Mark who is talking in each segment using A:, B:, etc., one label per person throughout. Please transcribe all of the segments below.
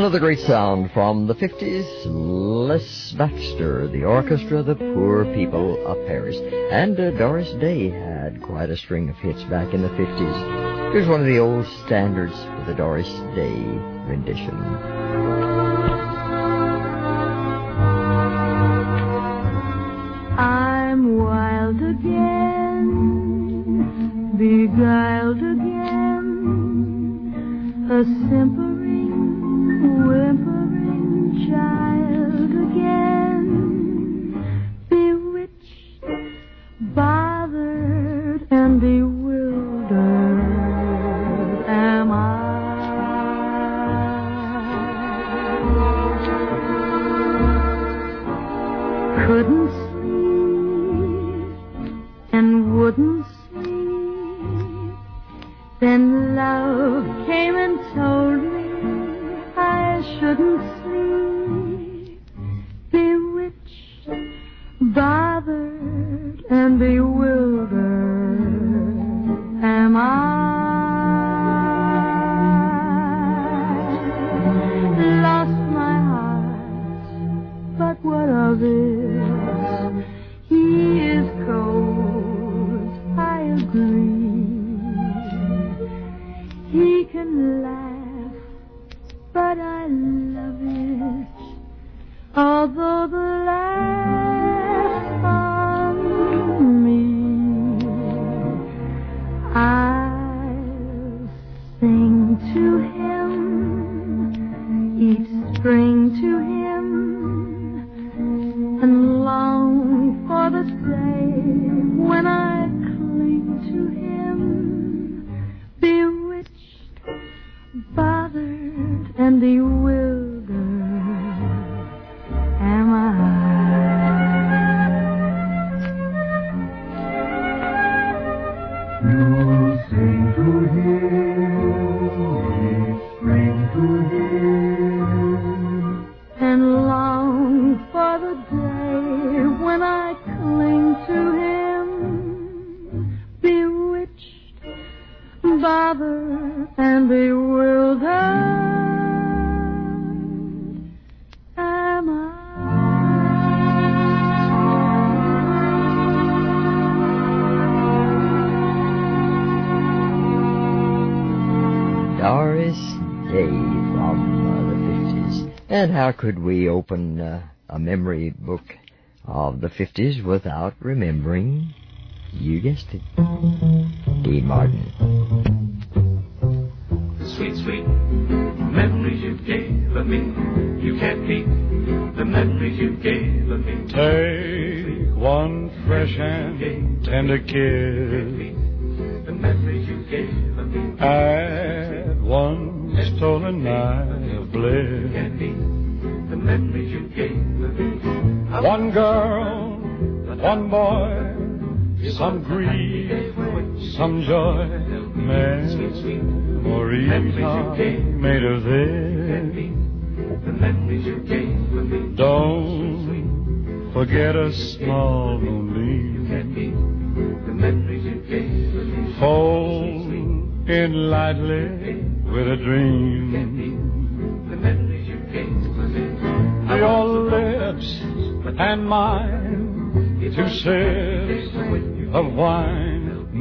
A: Another great sound from the 50s, Les Baxter, the orchestra, The Poor People of Paris. And Doris Day had quite a string of hits back in the 50s. Here's one of the old standards for the Doris Day rendition.
B: I'm wild again, beguiled again, a simpering, whimpering child again, bewitched, bothered, and bewildered am I. Couldn't and wouldn't sleep. Then love came and told me I shouldn't sleep. Bewitched, bothered, and bewildered am I. Lost my heart, but what of it? He is cold, I agree. He can laugh, but I love it. Although the laugh's on me, I'll sing to him, each spring to him, and long for the day when I cling to him, bewitched, bothered, and bewildered am I.
C: You sing to him, spring to him,
B: and long for the day when I cling to him, bewitched, bothered, and bewildered am I.
A: Doris Day from the 50s. And how could we open a memory book of the 50s without remembering, you guessed it, Dean Martin.
D: Sweet, sweet memories you gave me. You can't beat the memories you gave me.
C: Take one fresh and tender kiss.
D: The memories you gave me.
C: Add one stolen night of bliss.
D: Can't beat the memories you gave me.
C: One girl, one boy, some grief, some joy. Memories are made of this.
D: The memories you gave me.
C: Don't forget a small moonbeam.
D: The memories you gave me.
C: Fold in lightly with a dream.
D: The memories you gave me.
C: Your lips and mine, two sips of wine.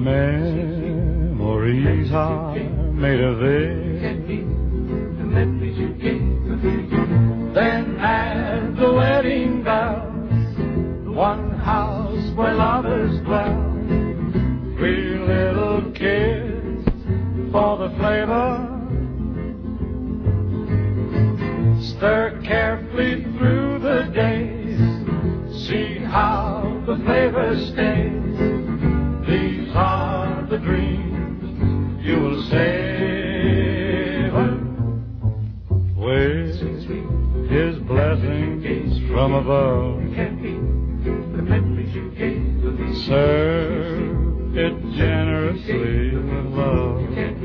C: Memories are made of this.
D: The memories you gave me.
C: Then add the wedding bells, one house where lovers dwell. Three little kids for the flavor. Stir carefully through the days. See how the flavor stays. These are the dreams you will savor with his blessings from above. Serve it generously with love.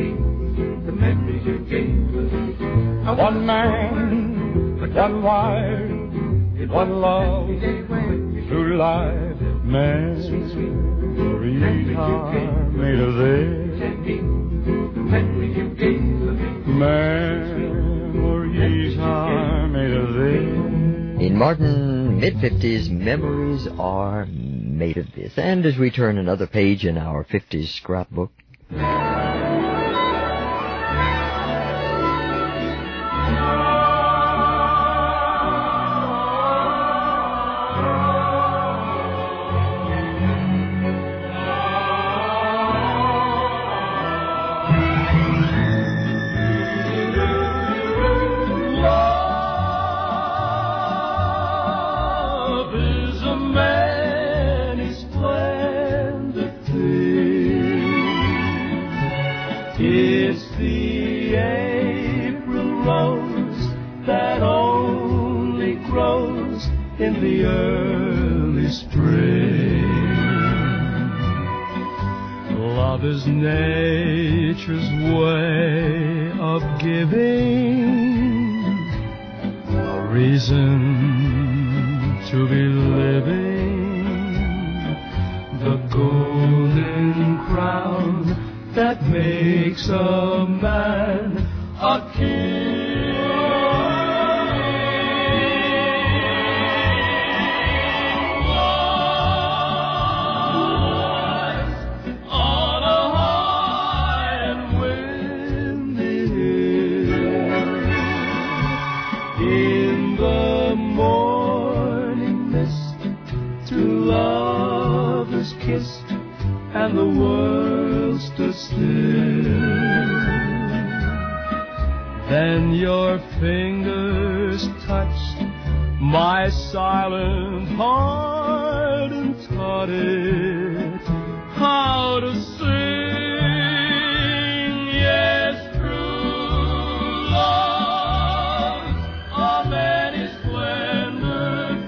C: One man, one wife, one love through life. Memories are made of this. Memories are
A: Martin, mid-50s, memories are made of this. And as we turn another page in our 50s scrapbook,
D: it's the April rose that only grows in the early spring. Love is nature's way of giving a reason to be living, the golden crown that makes a man a king. Was on a high and windy hill. In the morning mist, two lovers kissed, and the world stood still. Then your fingers touched my silent heart and taught it how to sing. Yes, true love, a many splendid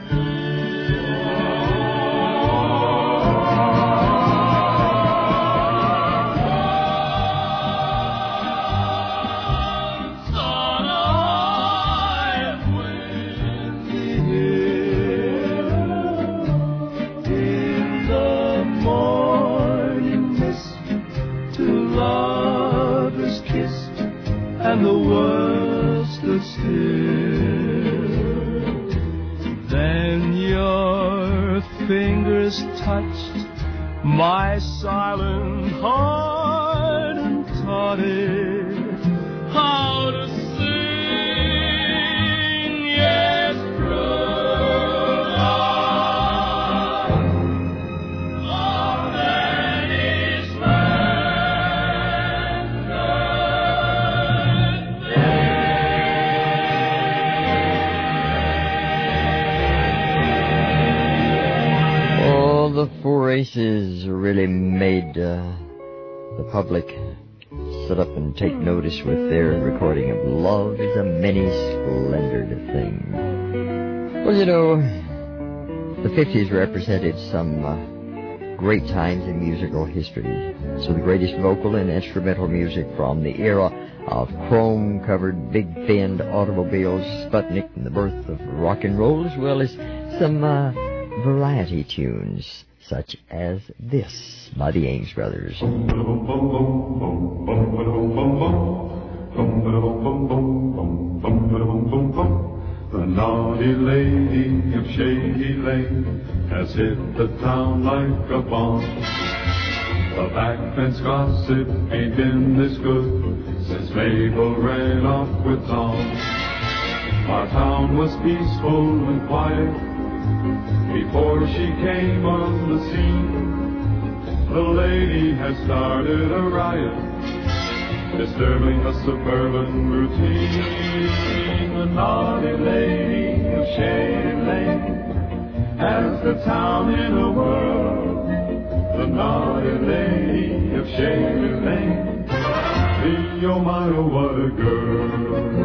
D: and the world stood still. Then your fingers touched my silent heart and taught it how to sing. Yes, true love, of many
A: the four aces really made the public sit up and take notice with their recording of Love is a Many Splendored Thing. Well, you know, the 50s represented some great times in musical history. So the greatest vocal and instrumental music from the era of chrome-covered big finned automobiles, Sputnik, and the birth of rock and roll, as well as some variety tunes, such as this by the Ames Brothers.
C: The naughty lady of Shady Lane has hit the town like a bomb. The back fence gossip ain't been this good since Mabel ran off with Tom. Our town was peaceful and quiet before she came on the scene. The lady has started a riot, disturbing the suburban routine. The naughty lady of Shady Lane has the town in a whirl. The naughty lady of Shady Lane, gee, oh my, oh what a girl.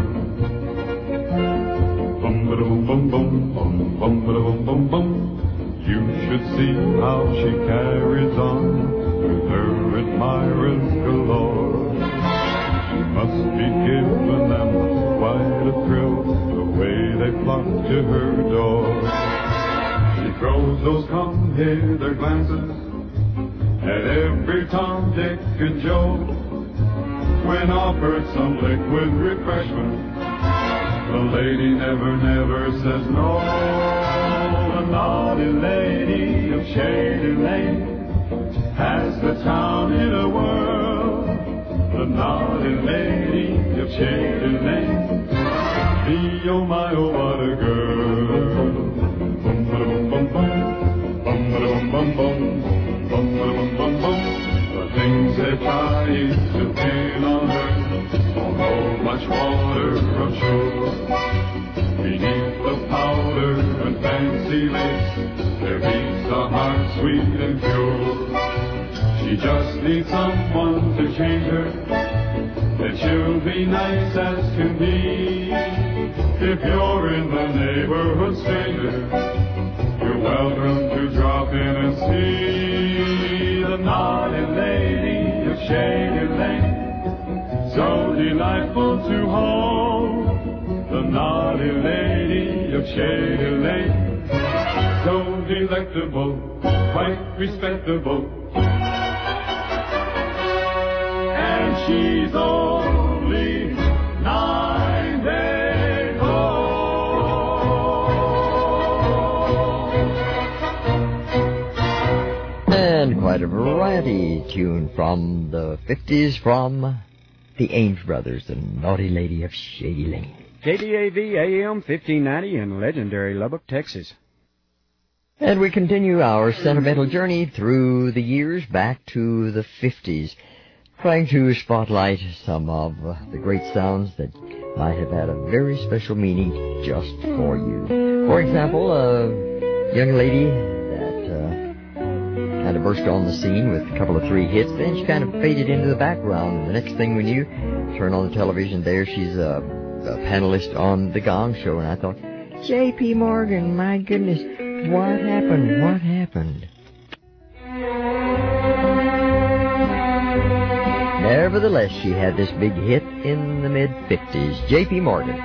C: Bum-ba-da-bum, bum-bum, bum-ba-da-bum, bum-bum. You should see how she carries on with her admirers galore. She must be giving them quite a thrill, the way they flock to her door. She throws those come-hither glances at every Tom, Dick, and Joe when offered some liquid refreshment. The lady never, never says no. The naughty lady of Shady Lane has the town in a whirl. The naughty lady of Shady Lane. Me, oh my, oh what a girl. Bum ba bum bum bum, bum ba bum bum bum, bum ba bum bum bum. The things they're trying to pin on her don't hold much water, I'm sure. Beneath the powder and fancy lace, there beats a heart sweet and pure. She just needs someone to change her, and she'll be nice as can be. If you're in the neighborhood, stranger, you're welcome to drop in and see the naughty lady of Shady Lane. So delightful to hold, the naughty lady of Shady Lane. So delectable, quite respectable, and she's only 9 days old.
A: And quite a variety tune from the 50s from the Ames Brothers, the Naughty Lady of Shady Lane.
E: KDAV AM 1590 in legendary Lubbock, Texas.
A: And we continue our sentimental journey through the years back to the 50s, trying to spotlight some of the great sounds that might have had a very special meaning just for you. For example, a young lady that kind of burst on the scene with a couple of 3 hits, then she kind of faded into the background. And the next thing we knew, turn on the television, there she's a panelist on The Gong Show, and I thought, J.P. Morgan, my goodness, what happened? What happened? Nevertheless, she had this big hit in the mid-50s, J.P. Morgan.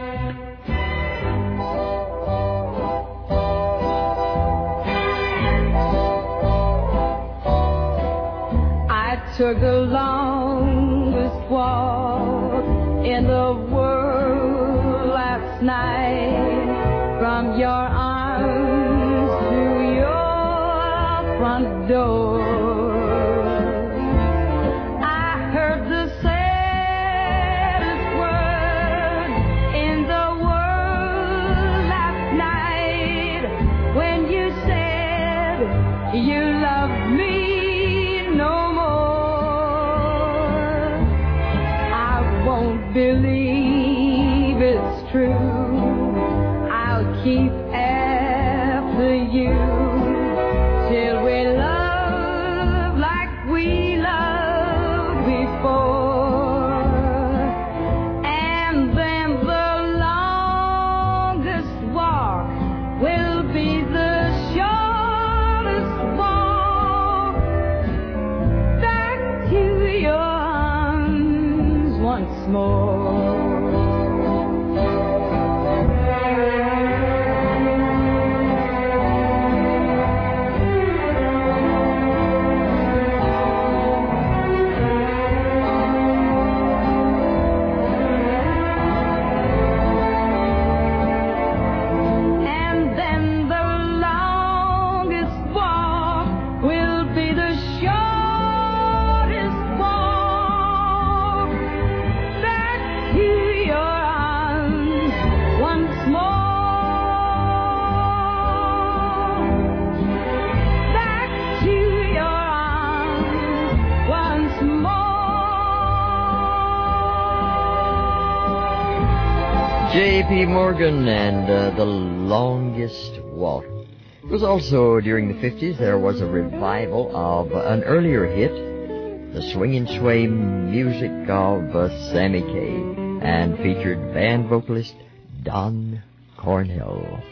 B: I took the longest walk in the world last night, from your arms to your front door. I heard the saddest word in the world last night, when you said you loved me no more. I won't believe it's true. I'll keep after you till we love like we loved before. And then the longest walk will be the shortest walk back to your arms once more. And then the longest walk will be the shortest walk back to your arms once more. Back to your arms once more.
A: J.P. Morgan and The Longest Walk. It was also during the 50s there was a revival of an earlier hit, the swing and sway music of Sammy Kaye, and featured band vocalist Don Cornell.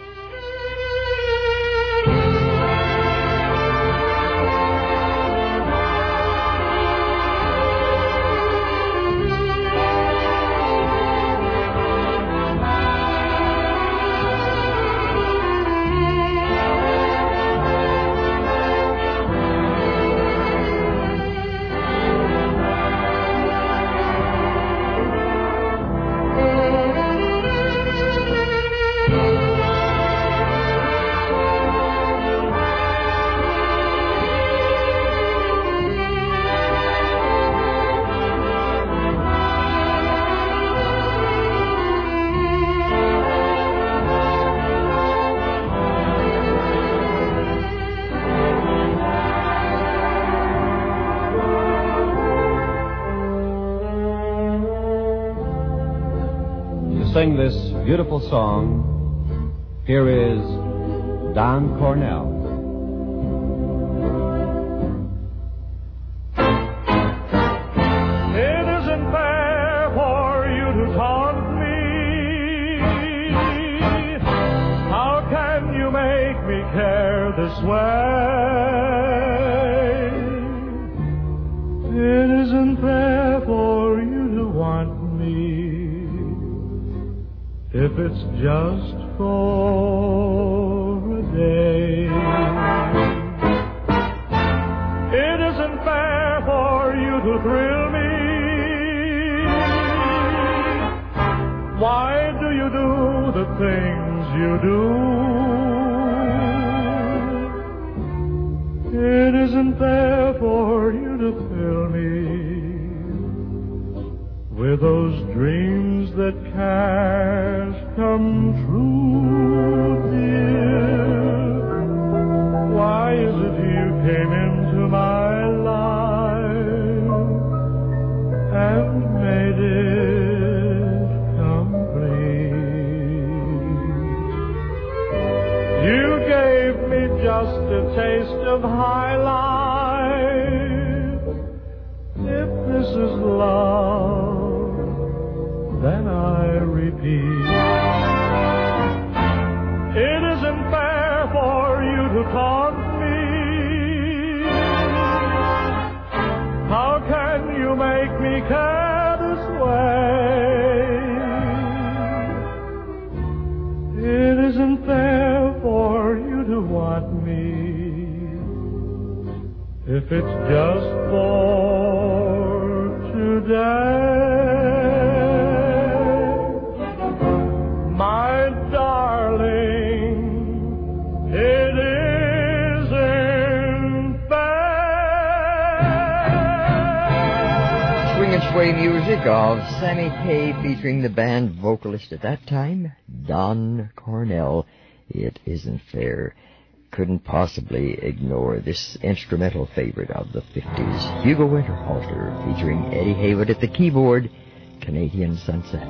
F: sing this beautiful song, here is Don Cornell.
G: It isn't fair for you to taunt me. How can you make me care this way? It isn't fair for you to want me if it's just for a day. It isn't fair for you to thrill me. Why do you do the things you do? It isn't fair for you to fill me with those dreams that can't come true, dear. Why is it you came into my life and made it complete? You gave me just a taste of high life. If this is love, then I repeat, it isn't fair for you to taunt me. How can you make me care this way? It isn't fair for you to want me if it's just for today. My darling, it isn't fair.
A: Swing and sway music of Sammy Kaye featuring the band vocalist at that time, Don Cornell. It isn't fair. Couldn't possibly ignore this instrumental favorite of the 50s, Hugo Winterhalter featuring Eddie Haywood at the keyboard, Canadian Sunset.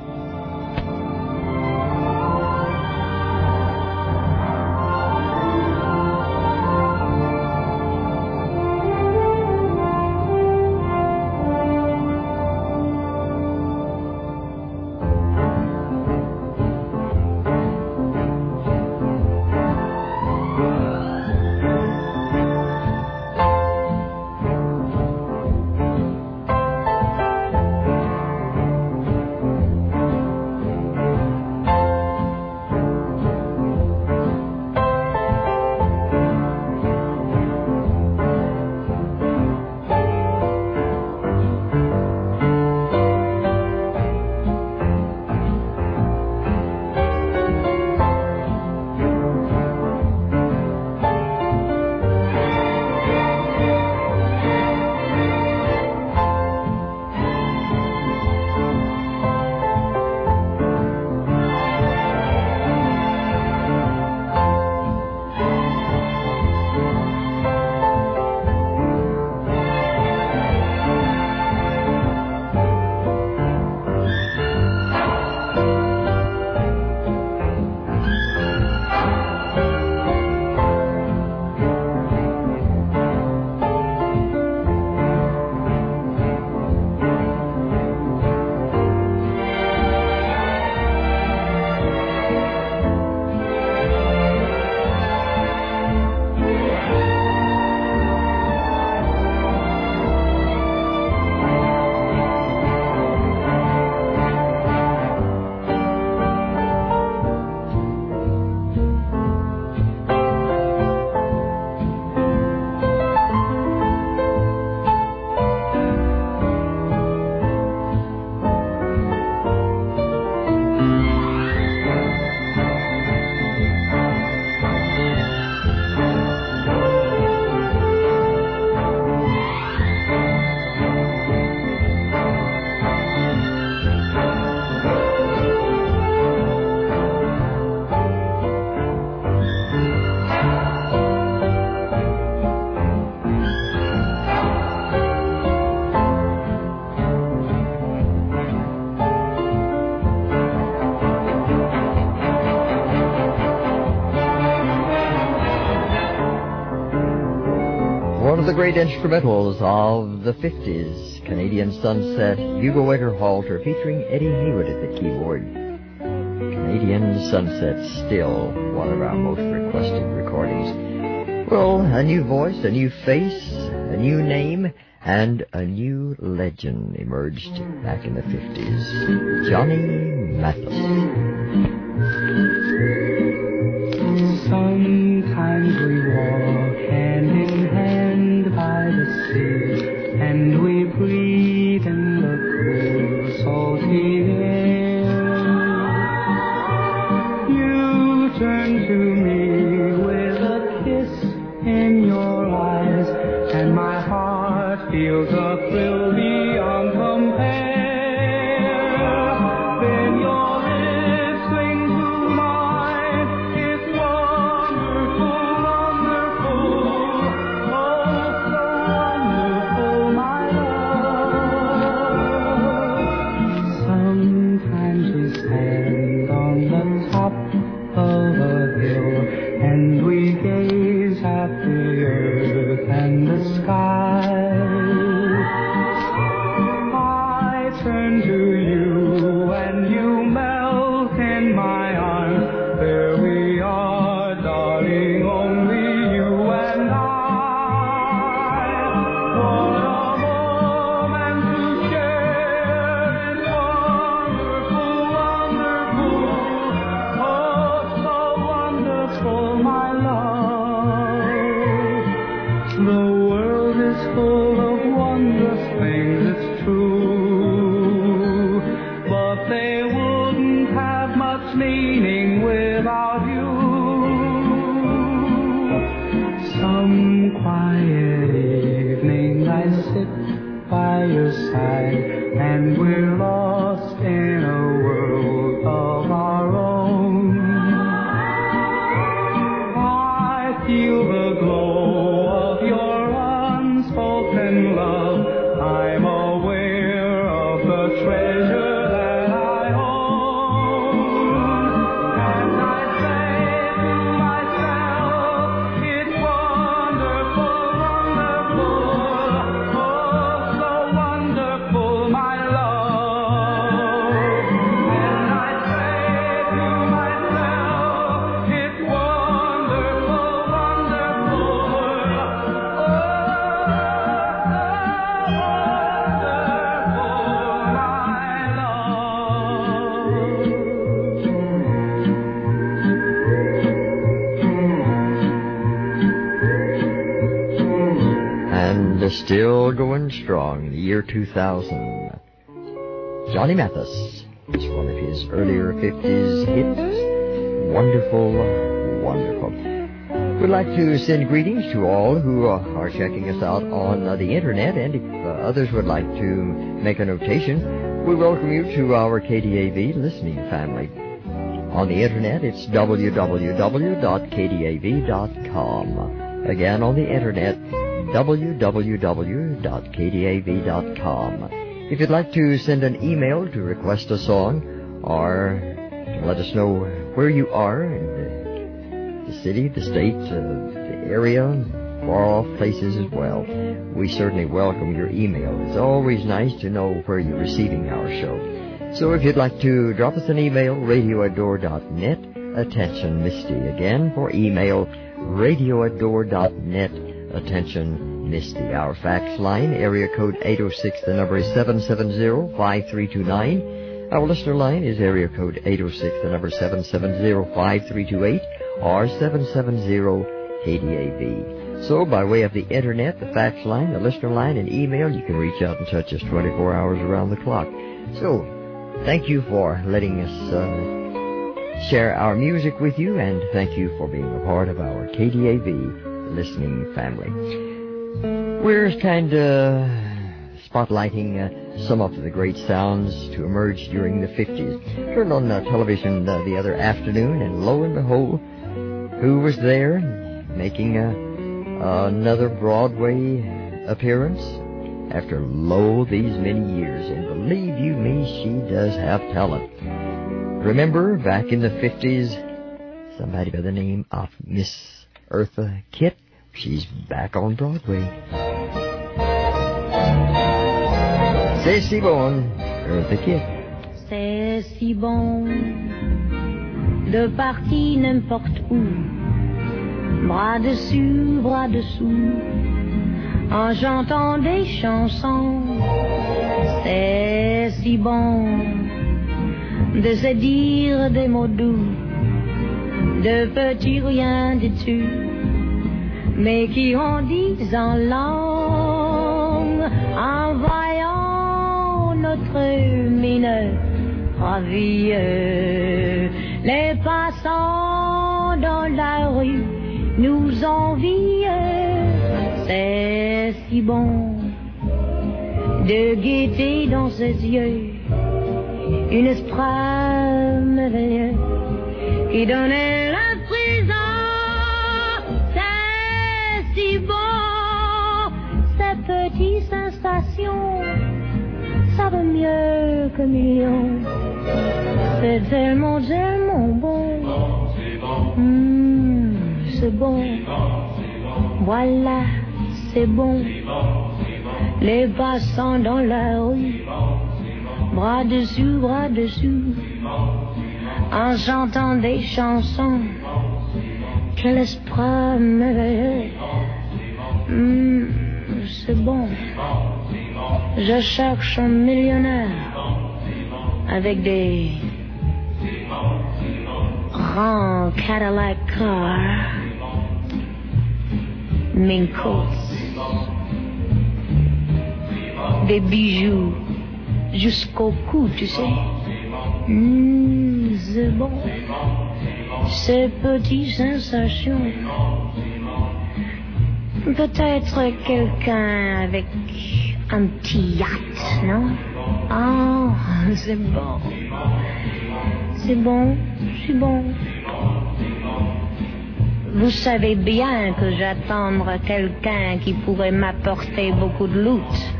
A: great instrumentals of the 50s. Canadian Sunset, Hugo Winterhalter featuring Eddie Haywood at the keyboard. Canadian Sunset, still one of our most requested recordings. Well, a new voice, a new face, a new name, and a new legend emerged back in the 50s. Johnny Mathis.
H: Sometimes we walk hand in hand by the sea, and we breathe in the cool, salty air. You turn to me with a kiss in your eyes, and my heart feels a thrill beyond compare. Then your lips cling to mine. It's wonderful, wonderful. Oh, so wonderful, my love. Sometimes we stand on the top of a hill, and we gaze at the earth and the sky. I turn to you and you melt in my arms. There we are, darling, only you and I. What a moment to share. It's wonderful, wonderful. Oh, so wonderful, my love. The world is full of wondrous things, it's true, but they wouldn't have much meaning without you. Some quiet evening I sit by your side, and we're lost in a world of our own. I feel the glow of your unspoken love. I'm aware of the treasure that I own. And I say to myself, it's wonderful, wonderful. Oh, so wonderful, my love. And I say to myself, it's wonderful, wonderful.
A: And still going strong in the year 2000. Johnny Mathis. It's one of his earlier 50s hits. Wonderful, wonderful. We'd like to send greetings to all who are checking us out on the internet, and if others would like to make a notation, we welcome you to our KDAV listening family. On the internet, it's www.kdav.com. Again, on the internet, www.kdav.com. If you'd like to send an email to request a song, or to let us know where you are in the city, the state, the area, far-off places as well, we certainly welcome your email. It's always nice to know where you're receiving our show. So if you'd like to drop us an email, radio@door.net, attention Misty. Again, for email, radio@door.net, attention Misty. Our fax line, area code 806, the number is 770-5329. Our listener line is area code 806, the number 770-5328, or 770-KDAV. So by way of the internet, the fax line, the listener line, and email, you can reach out and touch us 24 hours around the clock. So thank you for letting us share our music with you, and thank you for being a part of our KDAV listening family. We're kind of spotlighting some of the great sounds to emerge during the 50s. Turned on television the other afternoon, and lo and behold, who was there making another Broadway appearance after these many years? And believe you me, she does have talent. Remember, back in the 50s, somebody by the name of Miss Eartha Kitt she's back on Broadway. C'est si bon, Eartha Kitt.
B: C'est si bon de partir n'importe où, bras dessus, bras dessous, en chantant des chansons. C'est si bon de se dire des mots doux, de petits rien du tout, mais qui en disent en langue, en voyant notre mine ravie. Les passants dans la rue nous envient. C'est si bon de guetter dans ses yeux une espoir merveilleux qui donnait la prison. C'est si bon, ces petites sensations, ça vaut mieux que millions. C'est tellement, tellement bon. C'est bon. Voilà, c'est bon. Les passants dans la rue, bras dessus, en chantant des chansons. Quel espoir merveilleux. C'est bon. Je cherche un millionnaire avec des grands Cadillac cars, mink coats, des bijoux jusqu'au cou, tu sais. C'est bon. Ces petites sensations. Peut-être quelqu'un avec un petit yacht, non? Oh, c'est bon. C'est bon, c'est bon. Vous savez bien que j'attends quelqu'un qui pourrait m'apporter beaucoup de loot.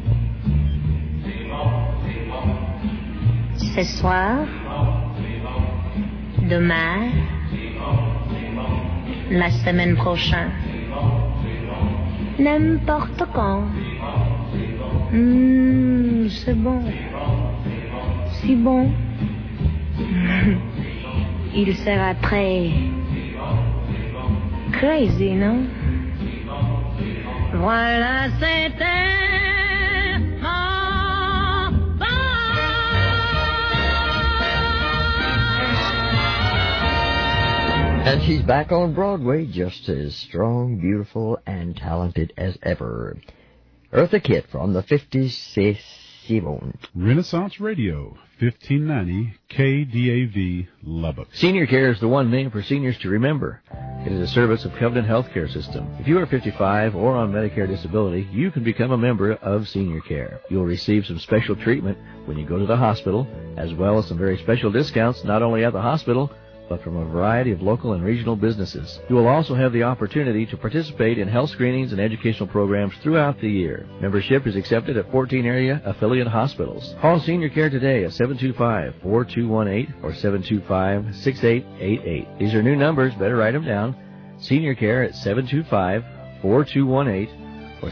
B: Ce soir, demain, la semaine prochaine, n'importe quand. C'est bon, si bon. Il sera très crazy, non? Voilà, c'était
A: And she's back on Broadway, just as strong, beautiful, and talented as ever. Eartha Kitt from the 50s, C'est si bon.
I: Renaissance Radio, 1590 KDAV, Lubbock.
J: Senior Care is the one name for seniors to remember. It is a service of Covenant Healthcare System. If you are 55 or on Medicare disability, you can become a member of Senior Care. You'll receive some special treatment when you go to the hospital, as well as some very special discounts not only at the hospital, but from a variety of local and regional businesses. You will also have the opportunity to participate in health screenings and educational programs throughout the year. Membership is accepted at 14 area affiliate hospitals. Call Senior Care today at 725-4218 or 725-6888. These are new numbers. Better write them down. Senior Care at 725-4218 or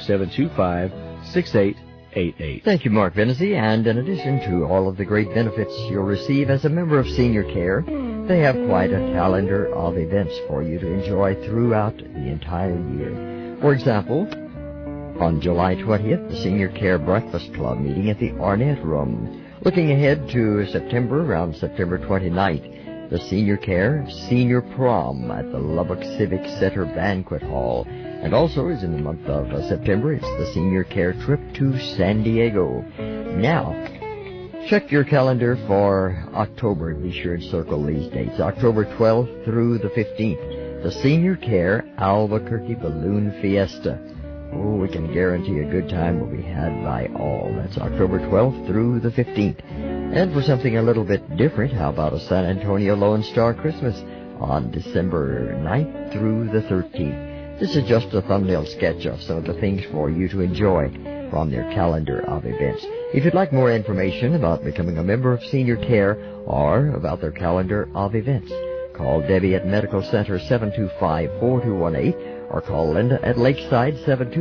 J: 725-6888.
A: Thank you, Mark Vennessy. And in addition to all of the great benefits you'll receive as a member of Senior Care, they have quite a calendar of events for you to enjoy throughout the entire year. For example, on July 20th, the Senior Care Breakfast Club meeting at the Arnett Room. Looking ahead to September, around September 29th, the Senior Care Senior Prom at the Lubbock Civic Center Banquet Hall. And also, as in the month of September, it's the Senior Care trip to San Diego. Now, check your calendar for October. Be sure and circle these dates. October 12th through the 15th, the Senior Care Albuquerque Balloon Fiesta. Oh, we can guarantee a good time will be had by all. That's October 12th through the 15th. And for something a little bit different, how about a San Antonio Lone Star Christmas on December 9th through the 13th. This is just a thumbnail sketch of some of the things for you to enjoy from their calendar of events. If you'd like more information about becoming a member of Senior Care or about their calendar of events, call Debbie at Medical Center 725-4218 or call Linda at Lakeside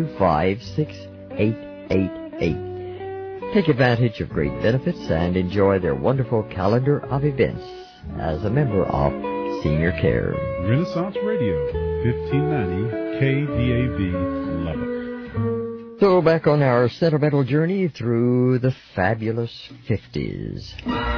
A: 725-6888. Take advantage of great benefits and enjoy their wonderful calendar of events as a member of Senior Care.
I: Renaissance Radio, 1590 KDAV, Lubbock.
A: So back on our sentimental journey through the fabulous 50s.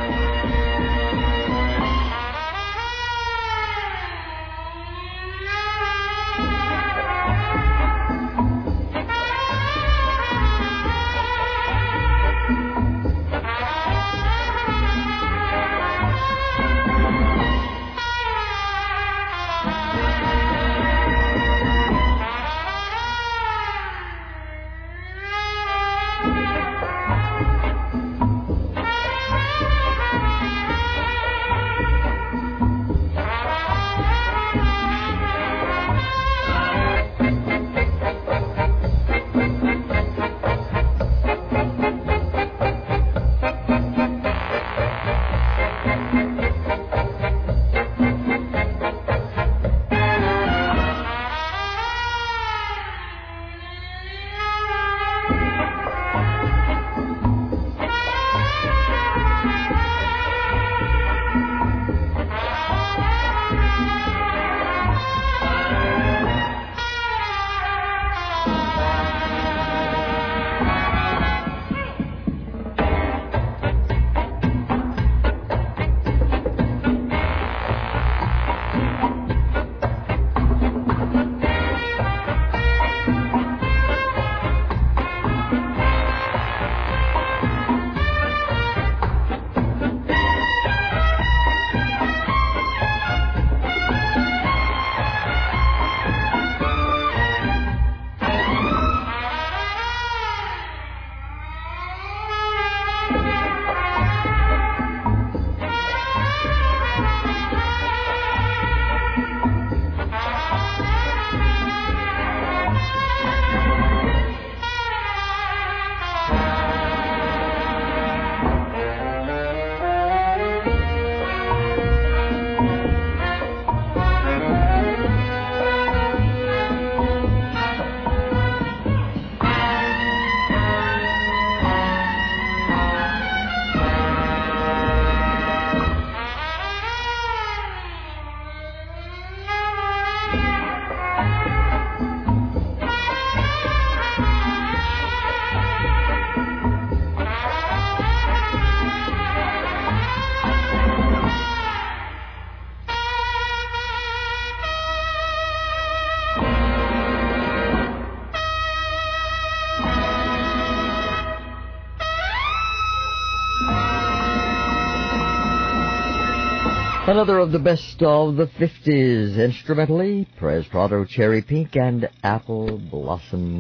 A: Another of the best of the 50s, instrumentally, Perez Prado, Cherry Pink, and Apple Blossom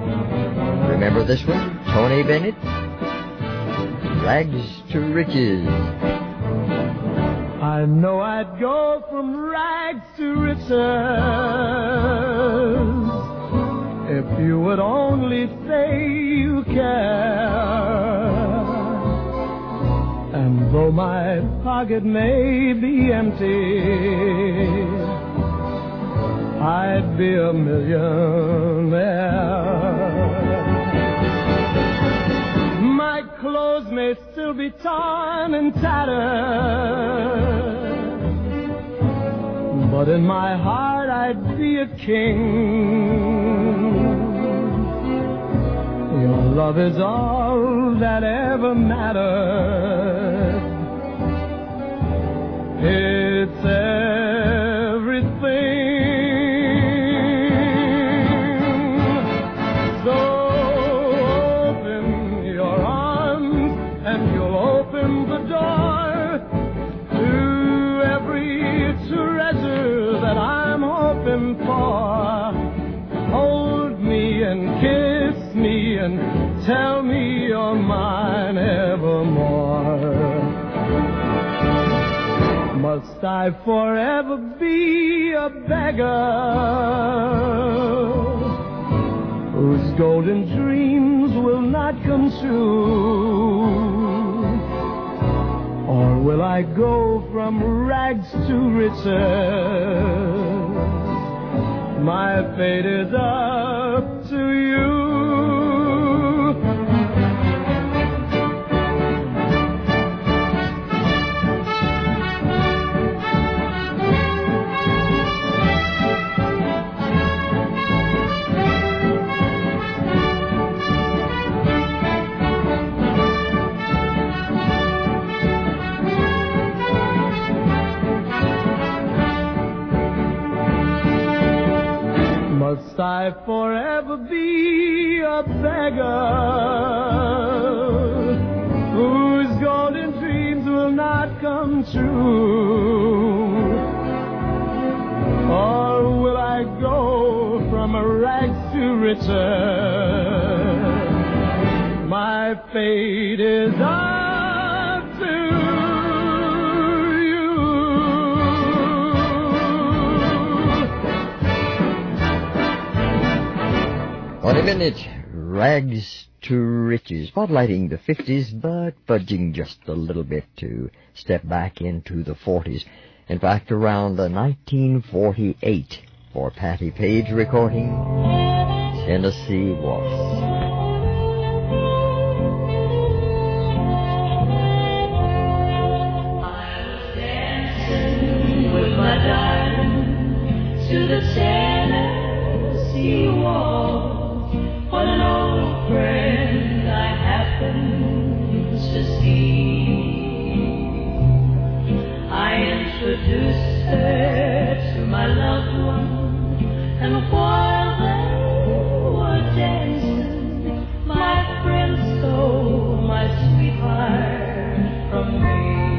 A: White. Remember this one? Tony Bennett, Rags to Riches.
G: I know I'd go from rags to riches if you would only say you care. And though my pocket may be empty, I'd be a millionaire. My clothes may still be torn and tattered, but in my heart I'd be a king. Your love is all that ever mattered. It's everything. So open your arms and you'll open the door to every treasure that I'm hoping for. Hold me and kiss me and tell me you're mine evermore. Must I forever be a beggar whose golden dreams will not come true? Or will I go from rags to riches
H: My fate is up to you. Must I forever be a beggar whose golden dreams will not come true? Or will I go from rags to riches? My fate is up to you.
A: 20 minutes, rags to riches, spotlighting the 50s, but fudging just a little bit to step back into the 40s. In fact, around 1948 for Patti Page recording Tennessee Waltz.
B: To the Tennessee Waltz, what an old friend I happened to see. I introduced her to my loved one, and while they were dancing, my friend stole my sweetheart from me.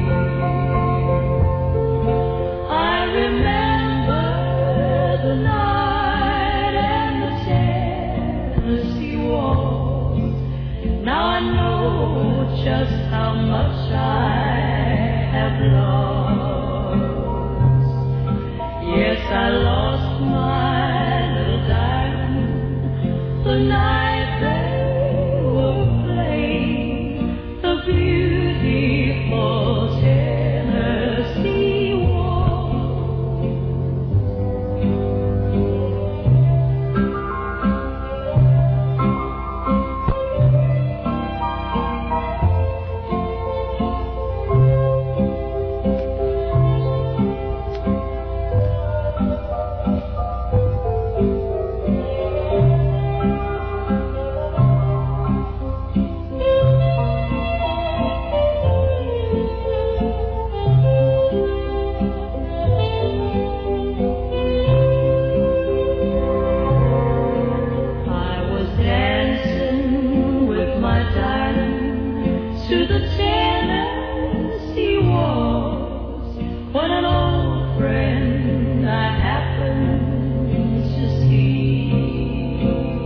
B: I remember the night and the Tennessee Waltz. Now I know just how much I have lost. Yes, I lost my little diamond the night they were playing the beautiful Tennessee Waltz. To the Tennessee Waltz, what an old friend I happened to see.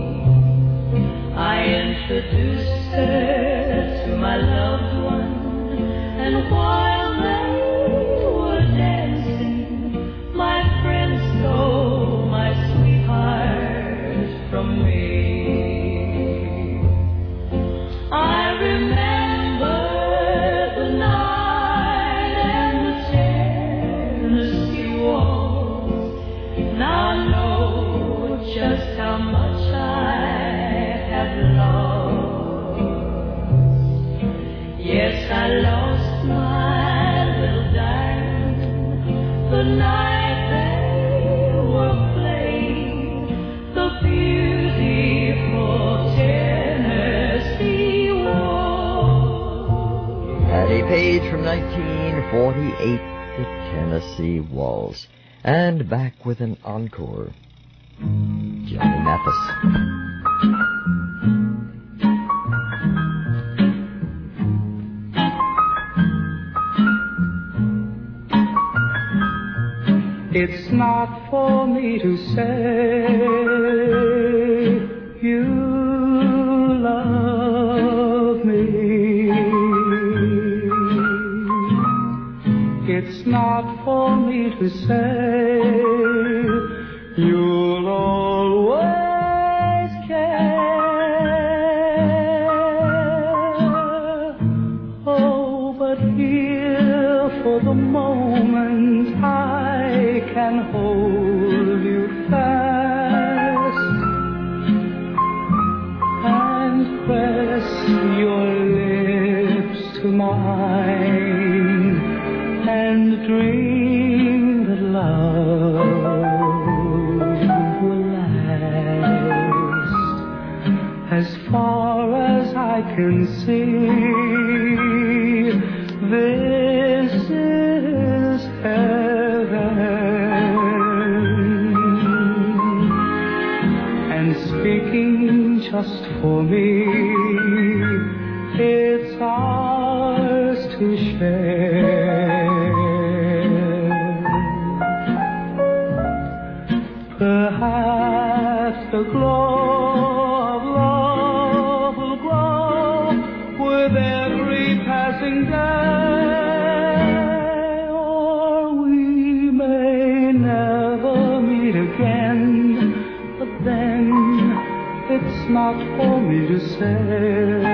B: I introduced her to my loved one, and while they were dancing, my friend stole my sweetheart from me. I remember the night and the Tennessee Waltz. Now I know just how much I have lost. Yes, I lost my little diamond the night they were playing the beautiful Tennessee Waltz.
A: Patti Page from 1948, the Tennessee Waltz. And back with an encore, Johnny Mathis.
H: It's not for me to say you love me. It's not for me to say you'll always care. Oh, but here for the moment I can hold you fast. press your lips to mine and dream that love will last as far as I can see. This is heaven, and speaking just for me, it's ours to share. Perhaps the glow of love will grow with every passing day, or we may never meet again, but then it's not for me to say.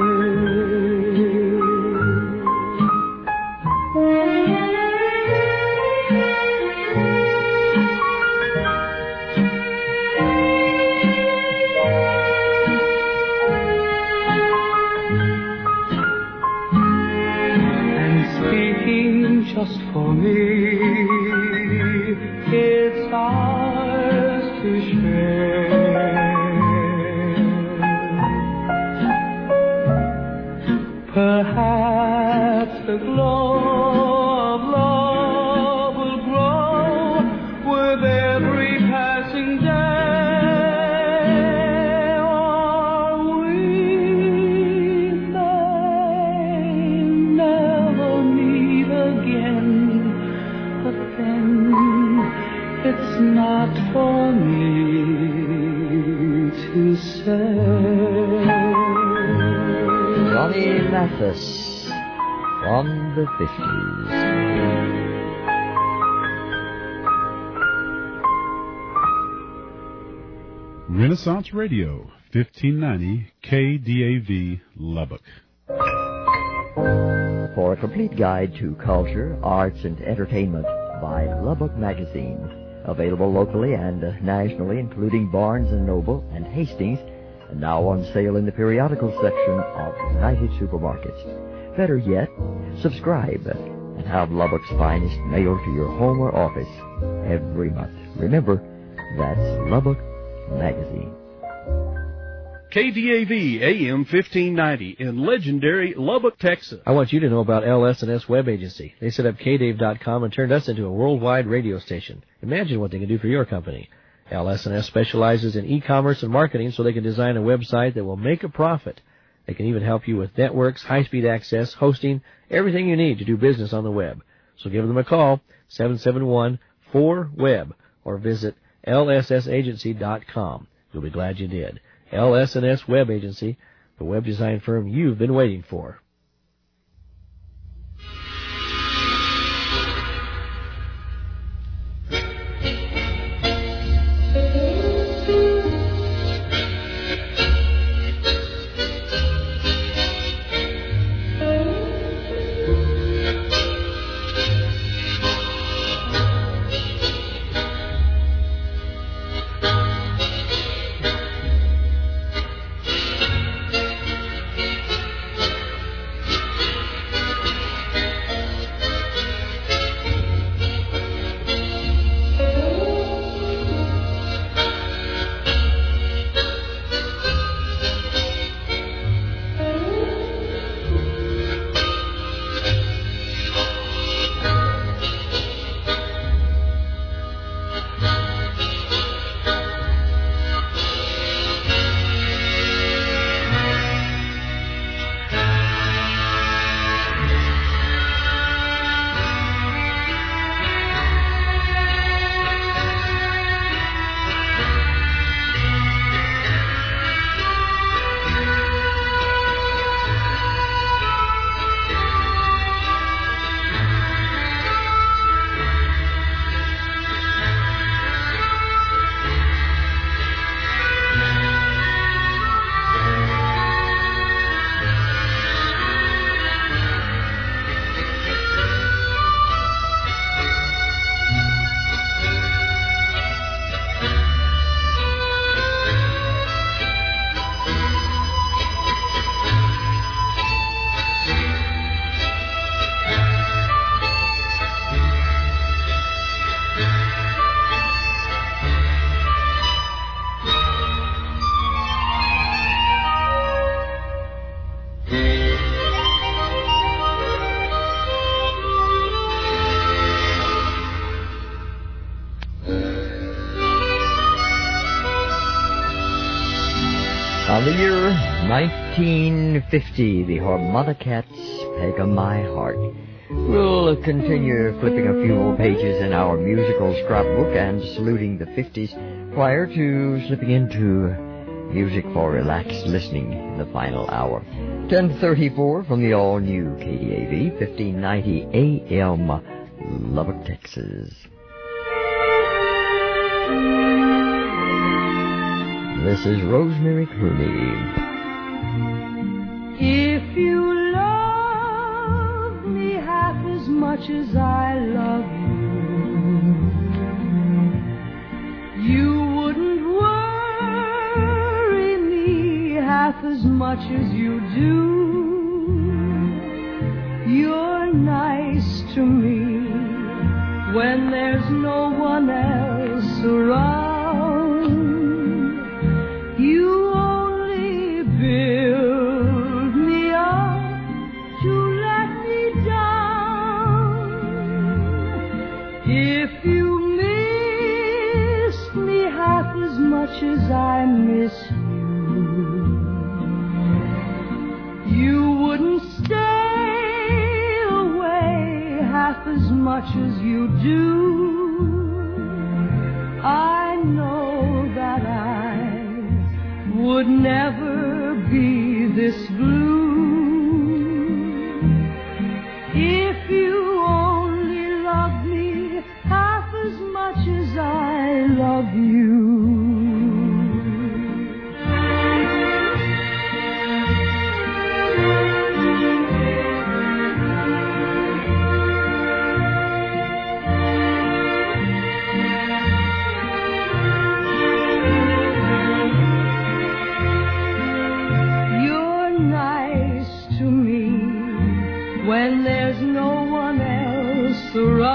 H: Just for me, it's ours to share. Perhaps the glow of love will grow with every passing day, or we may never meet again, but then it's not for me to say.
A: Johnny Mathis from the 50s.
I: Renaissance Radio, 1590 KDAV, Lubbock.
A: For a complete guide to culture, arts, and entertainment, buy Lubbock Magazine. Available locally and nationally, including Barnes & Noble and Hastings, and now on sale in the periodical section of United Supermarkets. Better yet, subscribe and have Lubbock's finest mailed to your home or office every month. Remember, that's Lubbock Magazine.
K: KDAV AM 1590 in legendary Lubbock, Texas.
J: I want you to know about LS&S Web Agency. They set up KDAV.com and turned us into a worldwide radio station. Imagine what they can do for your company. LS&S specializes in e-commerce and marketing, so they can design a website that will make a profit. They can even help you with networks, high-speed access, hosting, everything you need to do business on the web. So give them a call, 771-4WEB, or visit lssagency.com. You'll be glad you did. LS&S Web Agency, the web design firm you've been waiting for.
A: 1950, the Harmonica Cats, Peg of My Heart. We'll continue flipping a few more pages in our musical scrapbook and saluting the 50s prior to slipping into music for relaxed listening in the final hour. 10:34 from the all-new KDAV, 1590 AM, Lubbock, Texas. This is Rosemary Clooney.
B: If you love me half as much as I love you, you wouldn't worry me half as much as you do. You're nice to me when there's no one else around. You only build me up to let me down. If you miss me half as much as I miss you, you wouldn't stay away half as much as you do. I know that I would never be this blue if you only loved me half as much as I love you. When there's no one else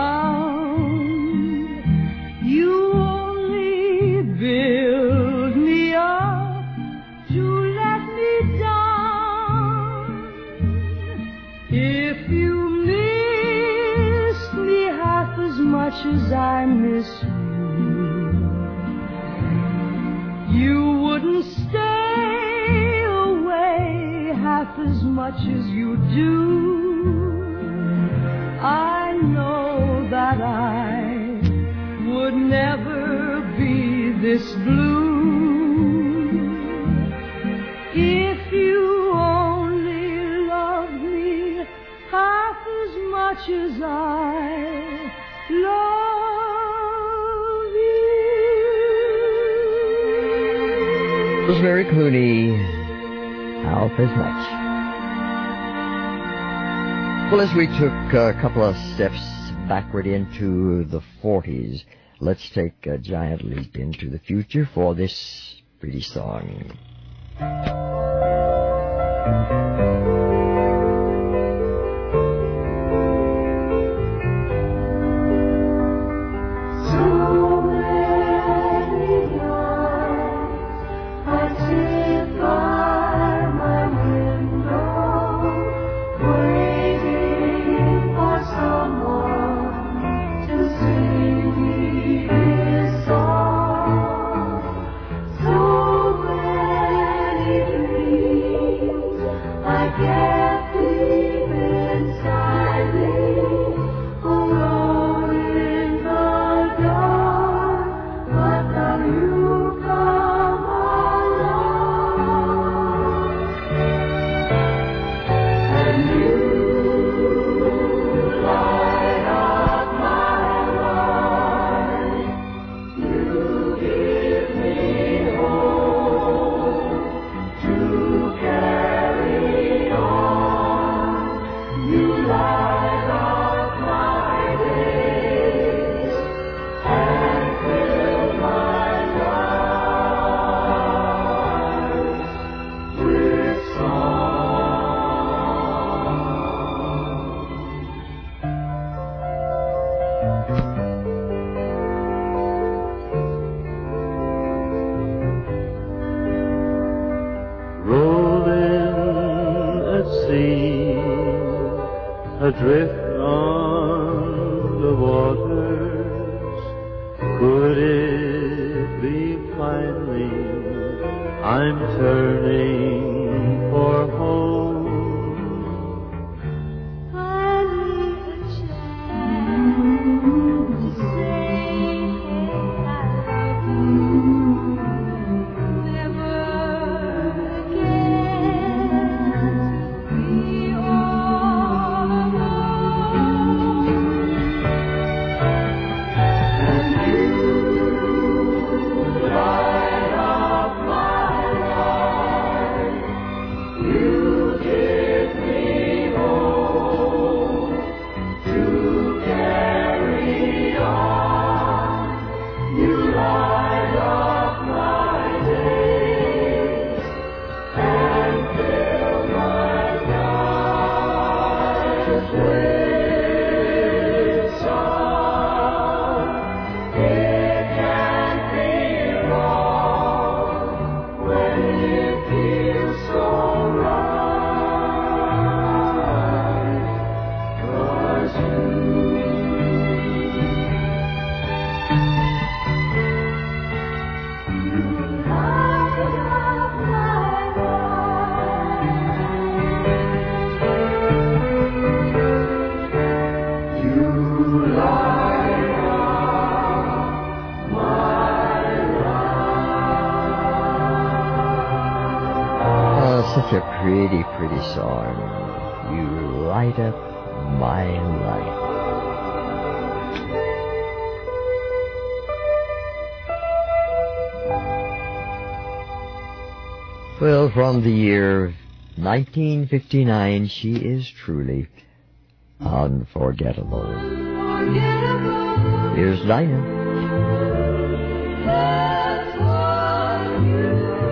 B: around, you only build me up to let me down. If you miss me half as much as I miss you, you wouldn't stay away half as much as you do. I know that I would never be this blue if you only loved me half as much as I love you.
A: Rosemary Clooney, half as much. Well, as we took a couple of steps backward into the 40s, let's take a giant leap into the future for this pretty song.
L: Adrift on the waters, could it be finally I'm turning for home.
B: I need a chance to say I love you. Never again to be all alone. And you light up my life. You give me hope to carry on. You light up my days and fill my nights with song. It can't be wrong when it feels so right. 'Cause you light up my life. You light up my life.
A: Such a pretty, pretty song. You light up my life. Well, from the year 1959, she is truly unforgettable. Here's Dinah.
B: That's what you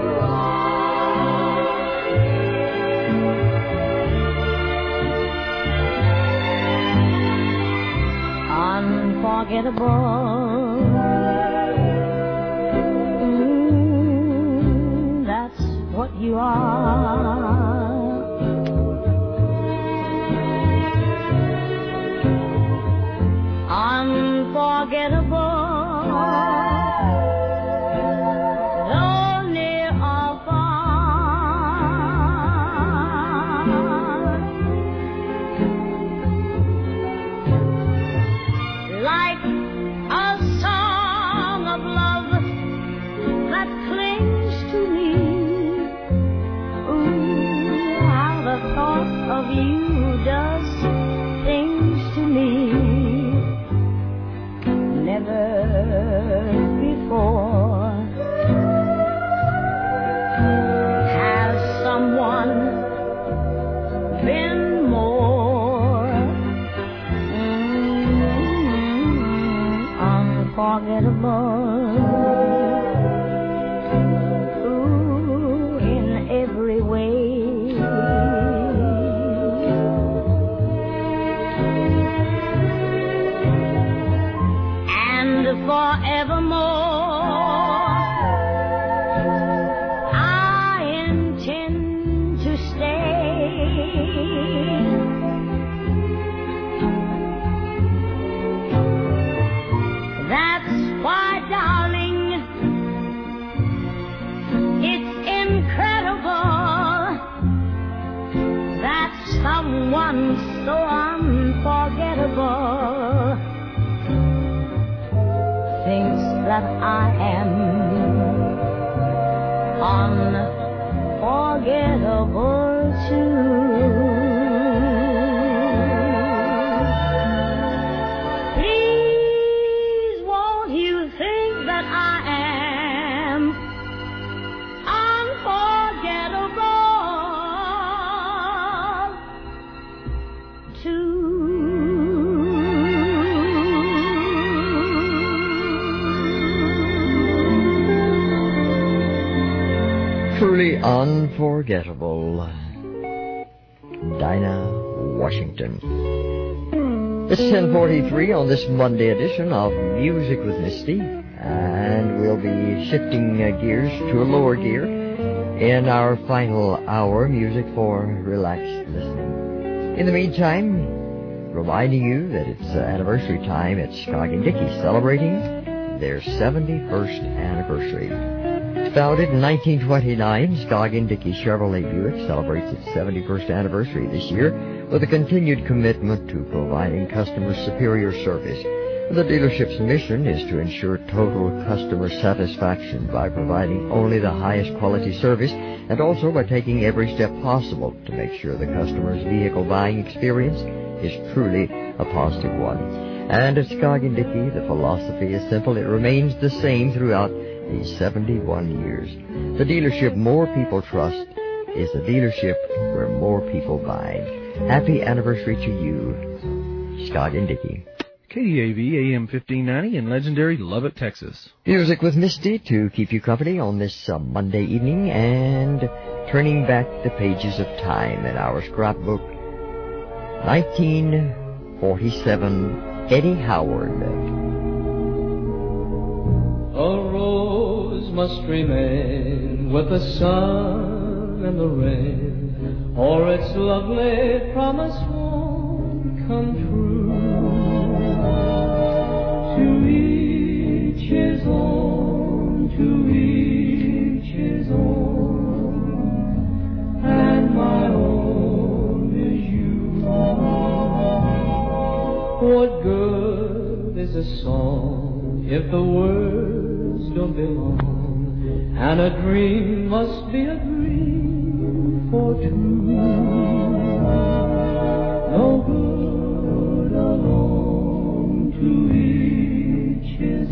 M: unforgettable. That's what you are. Unforgettable. Though near or far. Like a song of love that clings to me. Ooh, how the thought of you does things to me. Never before has someone been more unforgettable. Ooh, in every way. And forevermore, I intend to stay. That's why, darling, it's incredible that someone so unforgettable thinks that I am unforgettable too. Please, won't you think that I am unforgettable too?
A: Truly unforgettable. Dinah Washington. It's 10:43 on this Monday edition of Music with Misty, and we'll be shifting gears to a lower gear in our final hour, music for relaxed listening. In the meantime, reminding you that it's anniversary time at Skog and Dickey, celebrating their 71st anniversary. Founded in 1929, Scoggin Dickey Chevrolet Buick celebrates its 71st anniversary this year with a continued commitment to providing customers superior service. The dealership's mission is to ensure total customer satisfaction by providing only the highest quality service and also by taking every step possible to make sure the customer's vehicle buying experience is truly a positive one. And at Scoggin Dickey, the philosophy is simple. It remains the same throughout these 71 years. The dealership more people trust is the dealership where more people buy. Happy anniversary to you, Scoggin Dickey.
J: KDAV AM 1590 in legendary Lubbock, Texas.
A: Music with Misty to keep you company on this Monday evening, and turning back the pages of time in our scrapbook. 1947, Eddie Howard.
N: A rose must remain with the sun and the rain, or its lovely promise won't come true. To each his own, to each his own, and my own is you. What good is a song if the words don't belong, and a dream must be a dream for two? No good alone, to each his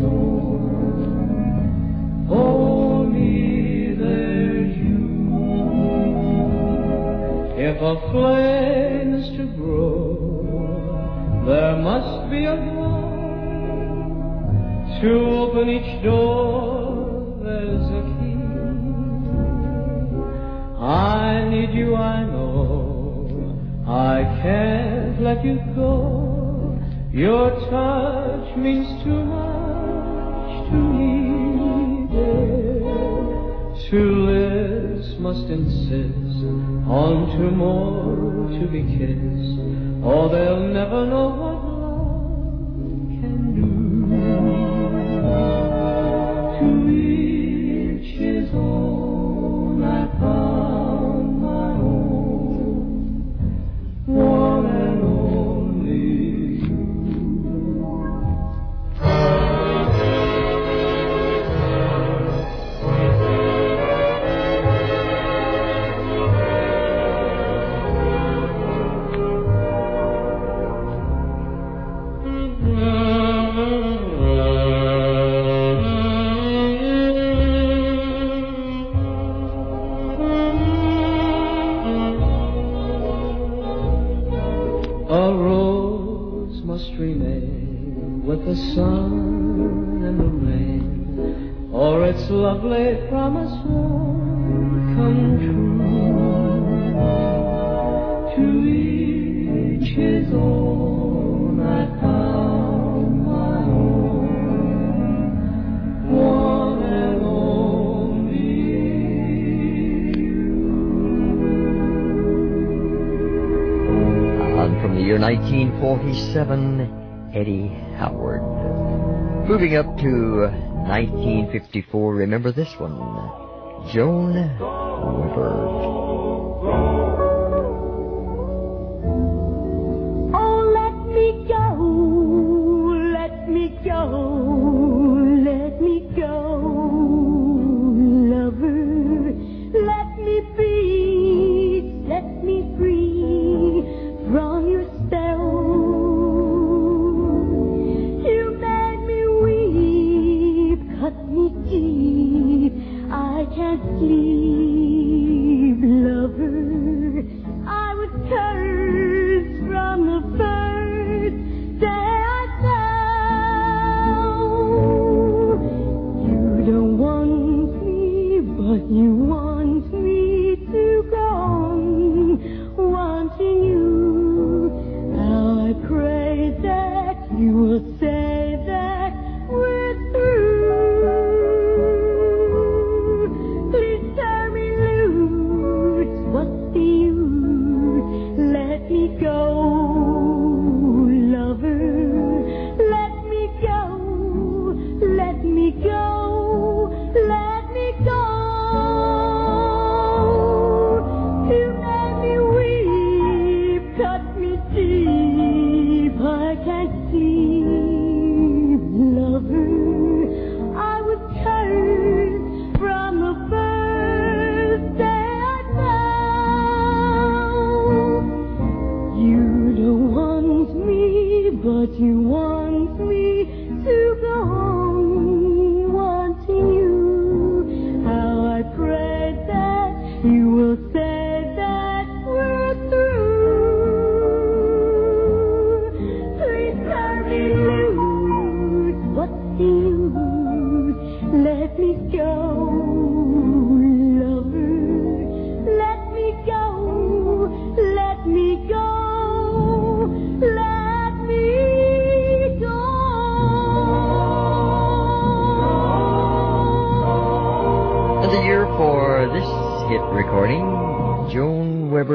N: own. For me there's you. If a flame is to grow, there must be a door. To open each door, there's a key. I need you, I know. I can't let you go. Your touch means too much to me, dear. Two lips must insist on two more to be kissed, or they'll never know what love can do. To each his own, I found my own, one and only you. The sun and the rain, or its lovely promise won't come true. To each his own, I found my own, one and only
A: you. And from the year 1947, Eddie Howard. Moving up to 1954, remember this one, Joan Weber.
B: Oh, let me go, let me go, let me go, lover. Let me be, set me free from your spell. I can't sleep, lover. I was cursed from the first day I fell. You don't want me, but you want me to go on wanting you. Now I pray that you will say that we're through. Let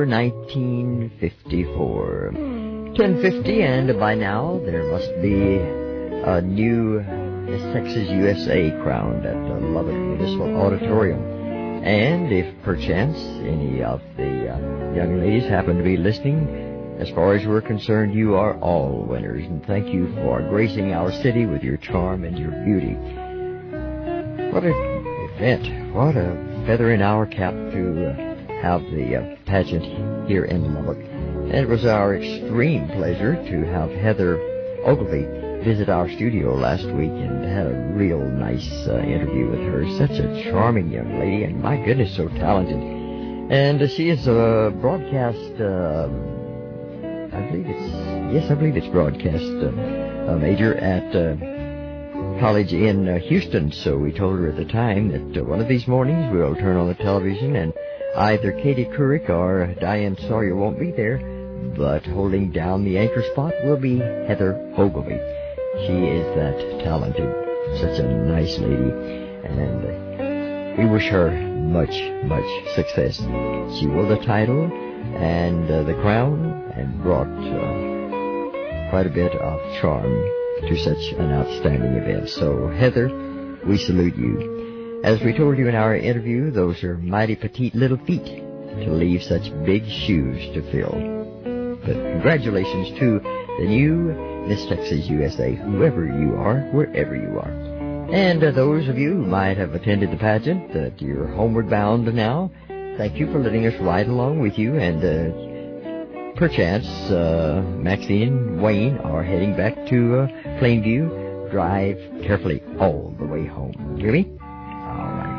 A: December 1954. 10:50, and by now there must be a new Miss Texas USA crowned at the Lubbock Municipal Auditorium. And if perchance any of the young ladies happen to be listening, as far as we're concerned, you are all winners, and thank you for gracing our city with your charm and your beauty. What an event. What a feather in our cap to have the pageant here in Lubbock. And it was our extreme pleasure to have Heather Ogilvie visit our studio last week and had a real nice interview with her. Such a charming young lady, and my goodness, so talented. And she is a broadcast, I believe it's broadcast major at college in Houston. So we told her at the time that one of these mornings we'll turn on the television and either Katie Couric or Diane Sawyer won't be there, but holding down the anchor spot will be Heather Ogilvie. She is that talented, such a nice lady, and we wish her much, much success. She wore the title and the crown and brought quite a bit of charm to such an outstanding event. So, Heather, we salute you. As we told you in our interview, those are mighty petite little feet to leave such big shoes to fill. But congratulations to the new Miss Texas USA, whoever you are, wherever you are. And those of you who might have attended the pageant, that you're homeward bound now, thank you for letting us ride along with you. And perchance Maxine and Wayne are heading back to Plainview. Drive carefully all the way home. Hear me? All right.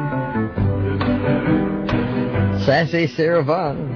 A: Sassy Sarah Vaughan.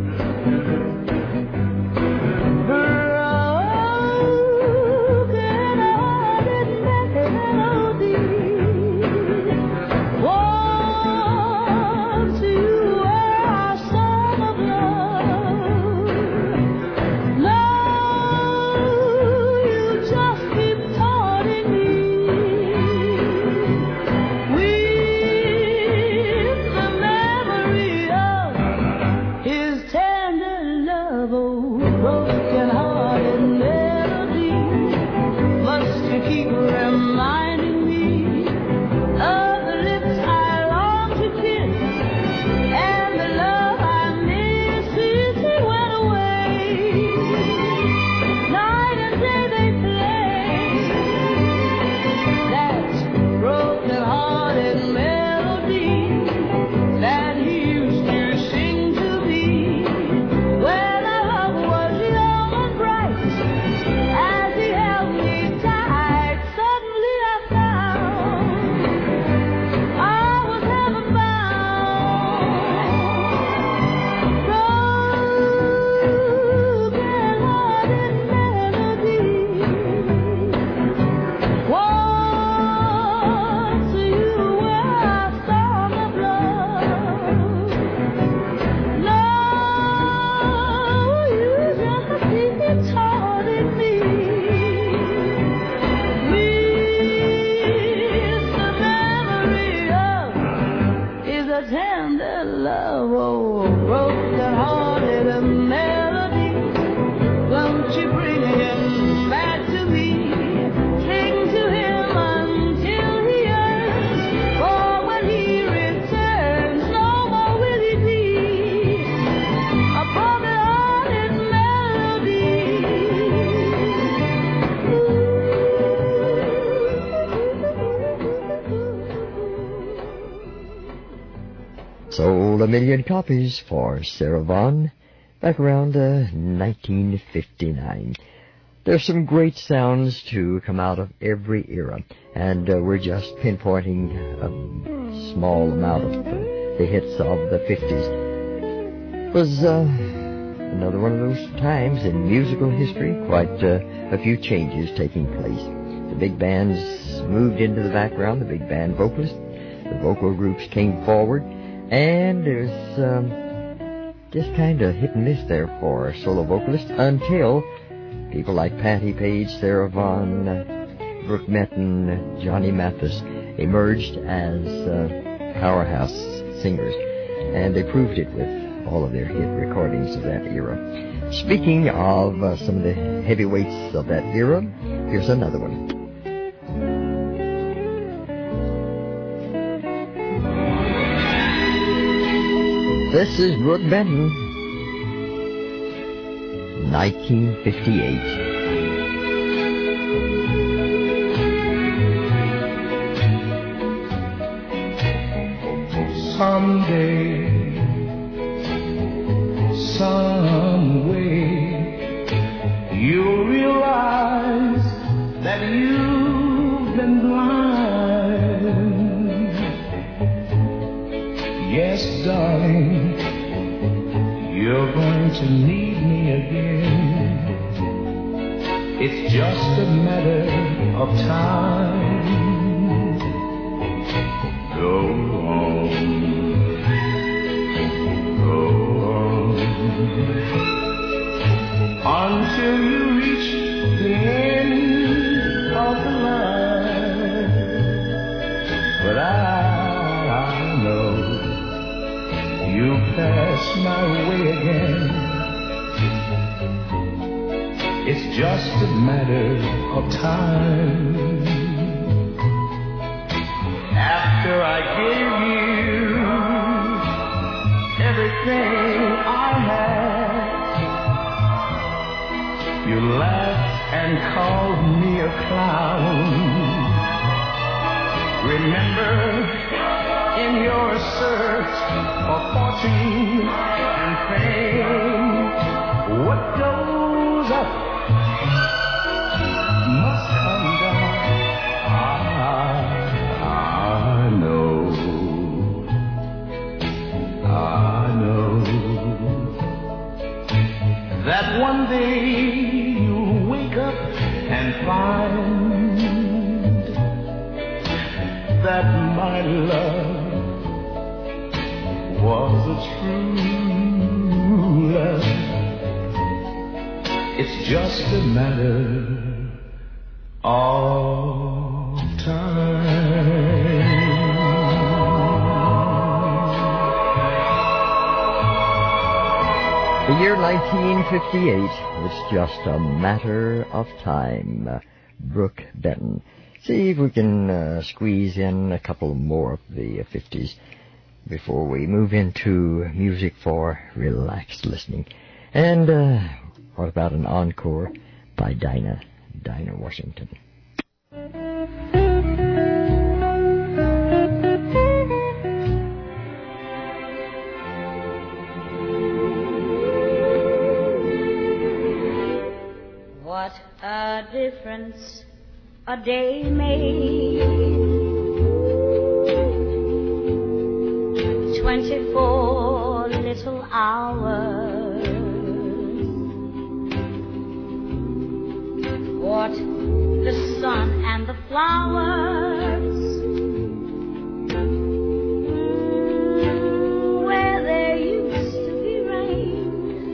A: Sold 1 million copies for Sarah Vaughan back around 1959. There's some great sounds to come out of every era, and we're just pinpointing a small amount of the hits of the 50s. It was another one of those times in musical history, quite a few changes taking place. The big bands moved into the background, the big band vocalists, the vocal groups came forward, and there's just kind of hit and miss there for solo vocalists until people like Patti Page, Sarah Vaughan, Brooke Metten, Johnny Mathis emerged as powerhouse singers, and they proved it with all of their hit recordings of that era. Speaking of some of the heavyweights of that era, here's another one. This is Brooke Benton, 1958.
O: Someday, some way, you'll realize that you've been blind. Yes, darling, you're going to need me again. It's just a matter of time. Go on. Until you reach the end of the line. But I know you'll pass my way again. It's just a matter of time. After I gave you everything I had, you laughed and called me a clown. Remember, in your search for fortune and fame, what goes up must come down. I know. That one day you'll wake up and find that my love was a true love. It's just a matter of time.
A: The year 1958, it's just a matter of time. Brooke Benton. See if we can squeeze in a couple more of the 50s before we move into music for relaxed listening. And what about an encore by Dinah Washington?
M: What a difference a day made. 24 little hours. What the sun and the flowers. Where there used to be rain.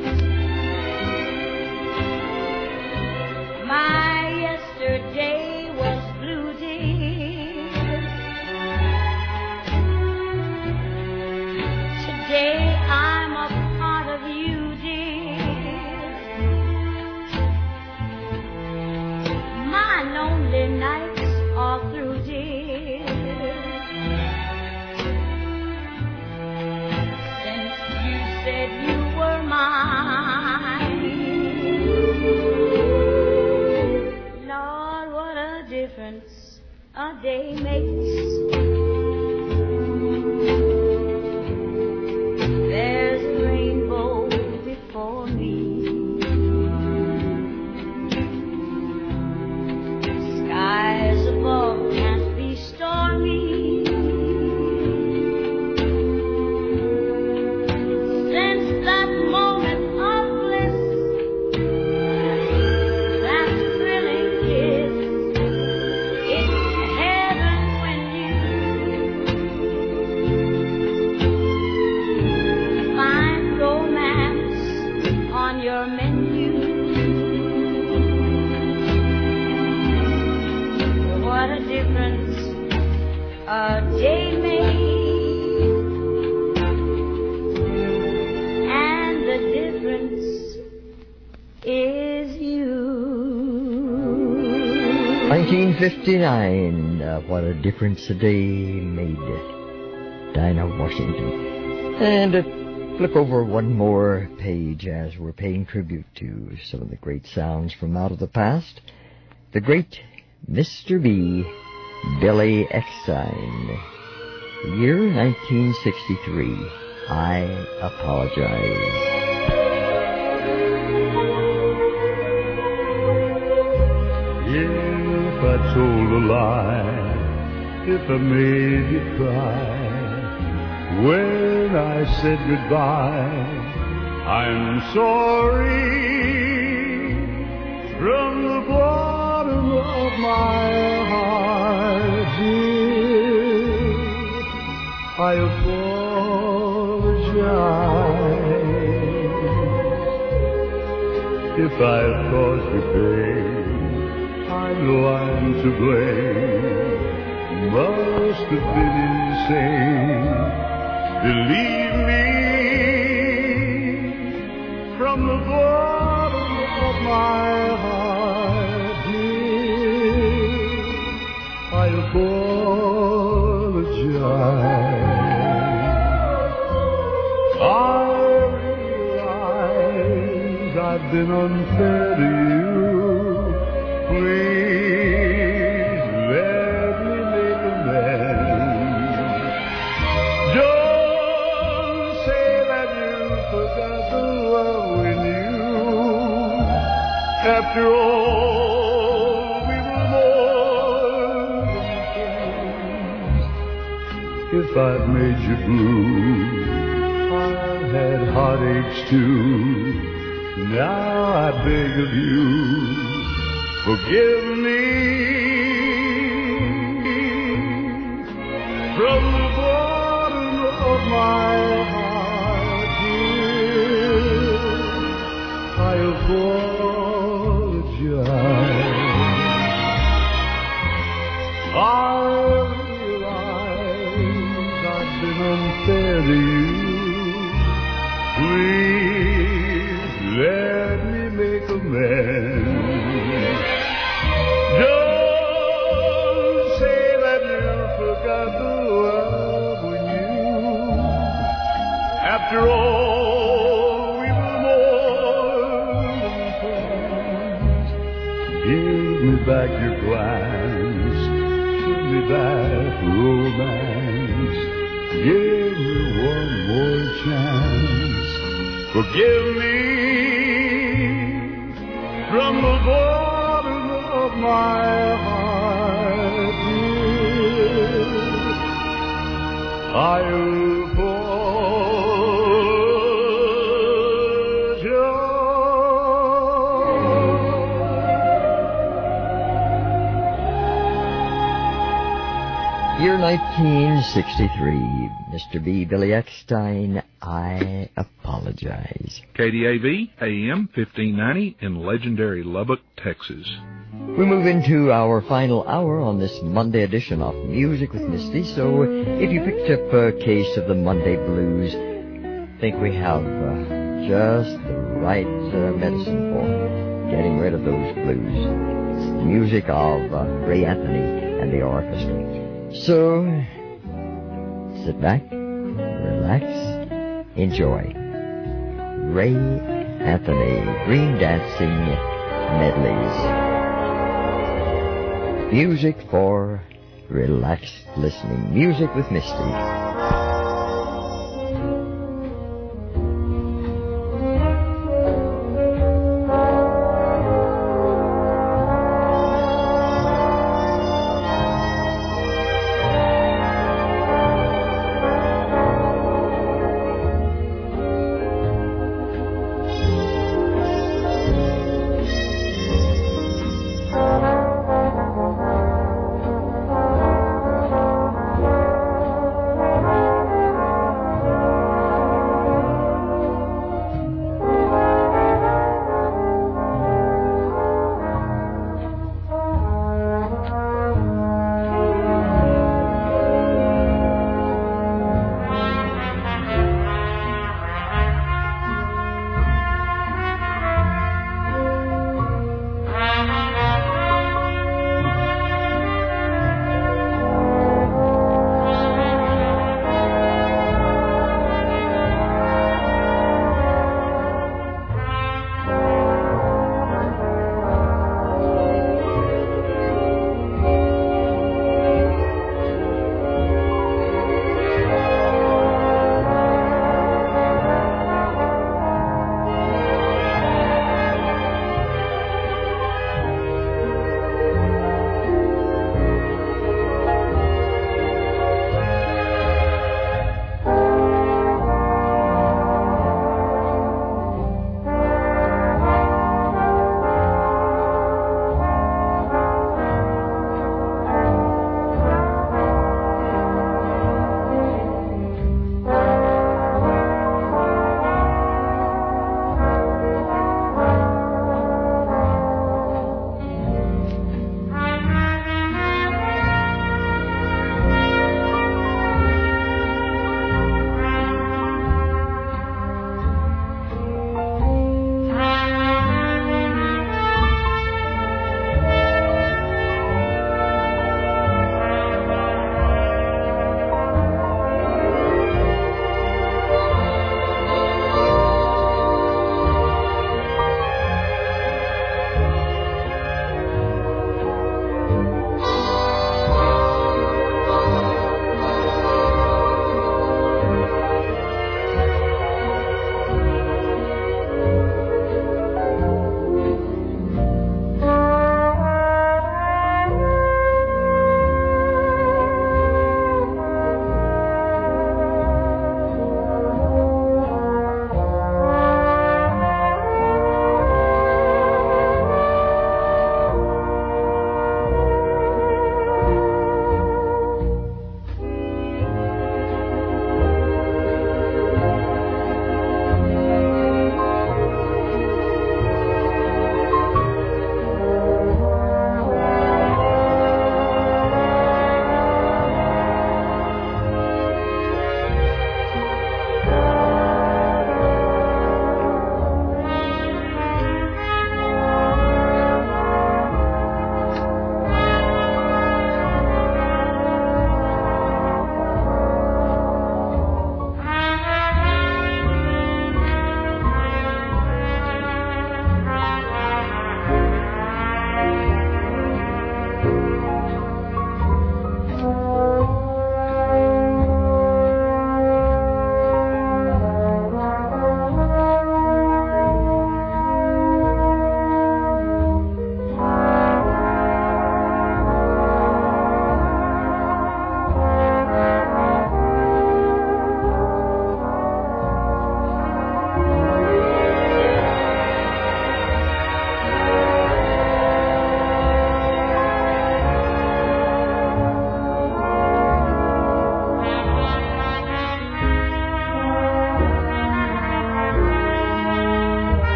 M: My yesterday was blue, dear. Today I'm a part of you, dear. My lonely nights are through, dear. Since you said you were mine. Lord, what a difference a day makes. There's a rainbow before me. Skies above can't be stormy. Since that moment of bliss, that thrilling kiss, it's heaven when you find romance on your menu. What a difference a day made.
A: 1959, what a difference a day made. Dinah Washington. And flip over one more page as we're paying tribute to some of the great sounds from out of the past. The great Mr. B, Billy Eckstine. The year 1963. I Apologize.
P: If I told a lie, if I made you cry, when I said goodbye, I'm sorry. From the bottom of my heart, dear, I apologize. If I've caused you pain, I know I'm to blame. Must have been insane. Believe me, from the bottom of my heart, dear, I apologize. I realize I've been unfair to you. Please let me make amends. Don't say that you forgot the love we knew. After all, we were more than friends. If I've made you blue, I've had heartaches too. Now I beg of you, forgive me. From the bottom of my heart, dear, I apologize. I realize I've been unfair to you. Please let me make amends. Don't say that you forgot the love we knew. After all, we were more than friends. Give me back your glance. Give me back romance. Give me one more chance. Forgive me. From the bottom of my heart, dear, I apologize.
A: Year 1963. Mr. B, Billy Eckstine, I Apologize.
K: KDAV, AM 1590 in legendary Lubbock, Texas.
A: We move into our final hour on this Monday edition of Music with Misty. So if you picked up a case of the Monday blues, I think we have just the right medicine for getting rid of those blues. It's the music of Ray Anthony and the orchestra. So sit back, relax, enjoy. Ray Anthony Green Dancing Medleys. Music for relaxed listening. Music with Misty.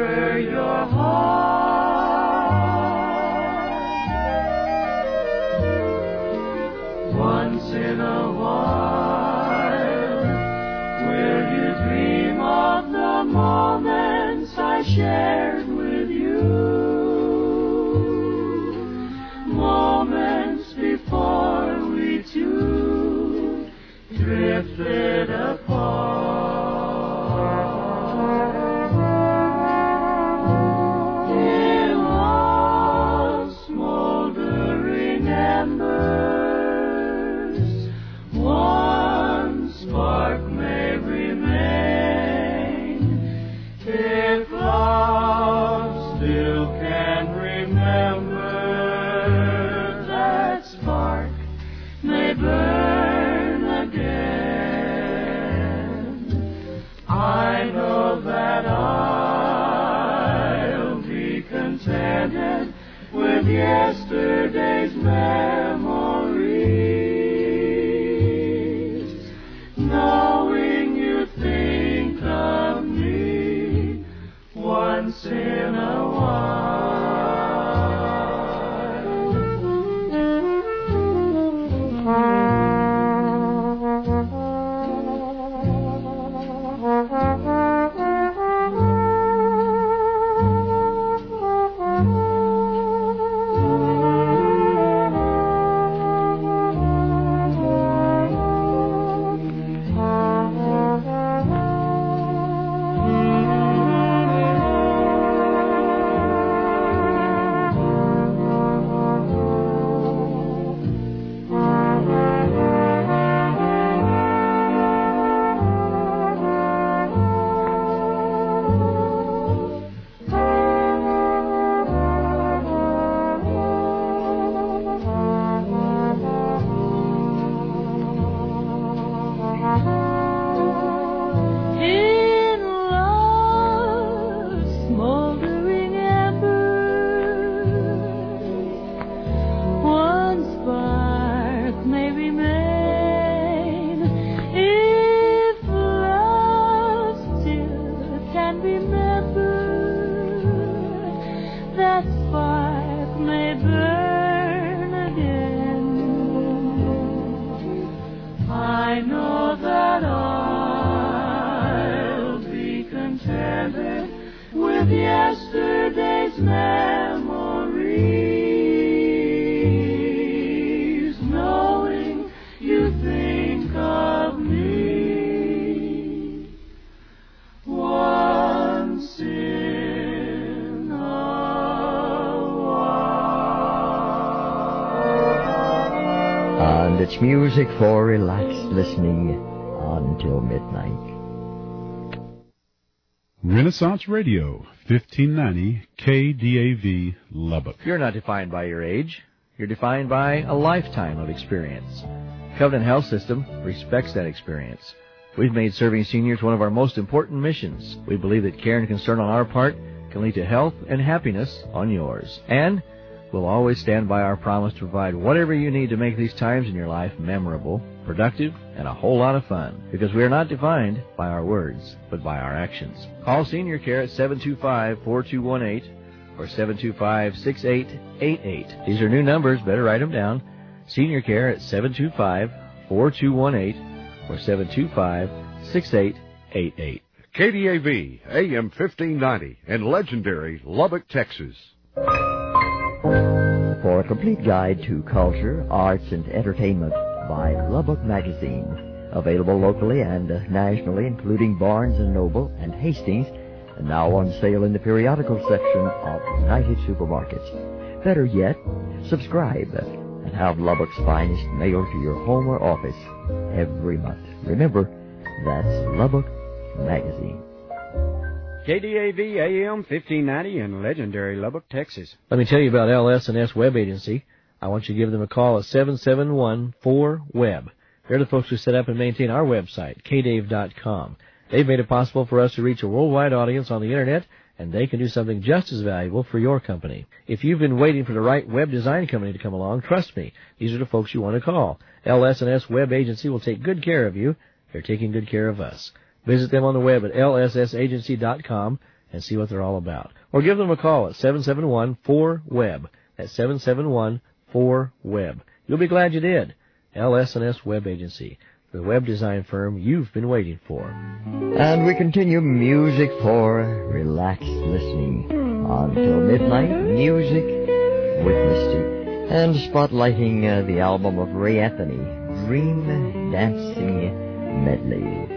B: where your heart once in a while, will you dream of the moments I shared with you, moments before we two drifted apart. In all smoldering embers, one spark may remain. If love still can remember, that spark may burn again. I know that I'll be contented with yesterday's memories, knowing you think of me once in a while. In love's smoldering embers, one spark may remain. If love still can remember, that spark may burn again. I know that I'll be contented with yesterday's memories, knowing you think of me once in a while.
A: And it's music for relaxed listening until midnight.
I: Renaissance Radio, 1590 KDAV, Lubbock.
J: You're not defined by your age. You're defined by a lifetime of experience. Covenant Health System respects that experience. We've made serving seniors one of our most important missions. We believe that care and concern on our part can lead to health and happiness on yours. And we'll always stand by our promise to provide whatever you need to make these times in your life memorable, productive, and a whole lot of fun. Because we are not defined by our words, but by our actions. Call Senior Care at 725-4218 or 725-6888. These are new numbers. Better write them down. Senior Care at 725-4218 or 725-6888.
Q: KDAV, AM 1590 in legendary Lubbock, Texas.
A: For a complete guide to culture, arts, and entertainment, buy Lubbock Magazine. Available locally and nationally, including Barnes & Noble and Hastings, and now on sale in the periodical section of United Supermarkets. Better yet, subscribe and have Lubbock's finest mailed to your home or office every month. Remember, that's Lubbock Magazine.
E: KDAV AM 1590 in legendary Lubbock, Texas.
J: Let me tell you about LS&S Web Agency. I want you to give them a call at 771-4WEB. They're the folks who set up and maintain our website, kdave.com. They've made it possible for us to reach a worldwide audience on the Internet, and they can do something just as valuable for your company. If you've been waiting for the right web design company to come along, trust me, these are the folks you want to call. LS&S Web Agency will take good care of you. They're taking good care of us. Visit them on the web at lssagency.com. and see what they're all about. Or give them a call at 771-4WEB. That's 771-4WEB. You'll be glad you did. LS&S Web Agency, the web design firm you've been waiting for.
A: And we continue music for relaxed listening until midnight. Music with Misty. And spotlighting the album of Ray Anthony, Dream Dancing Medley.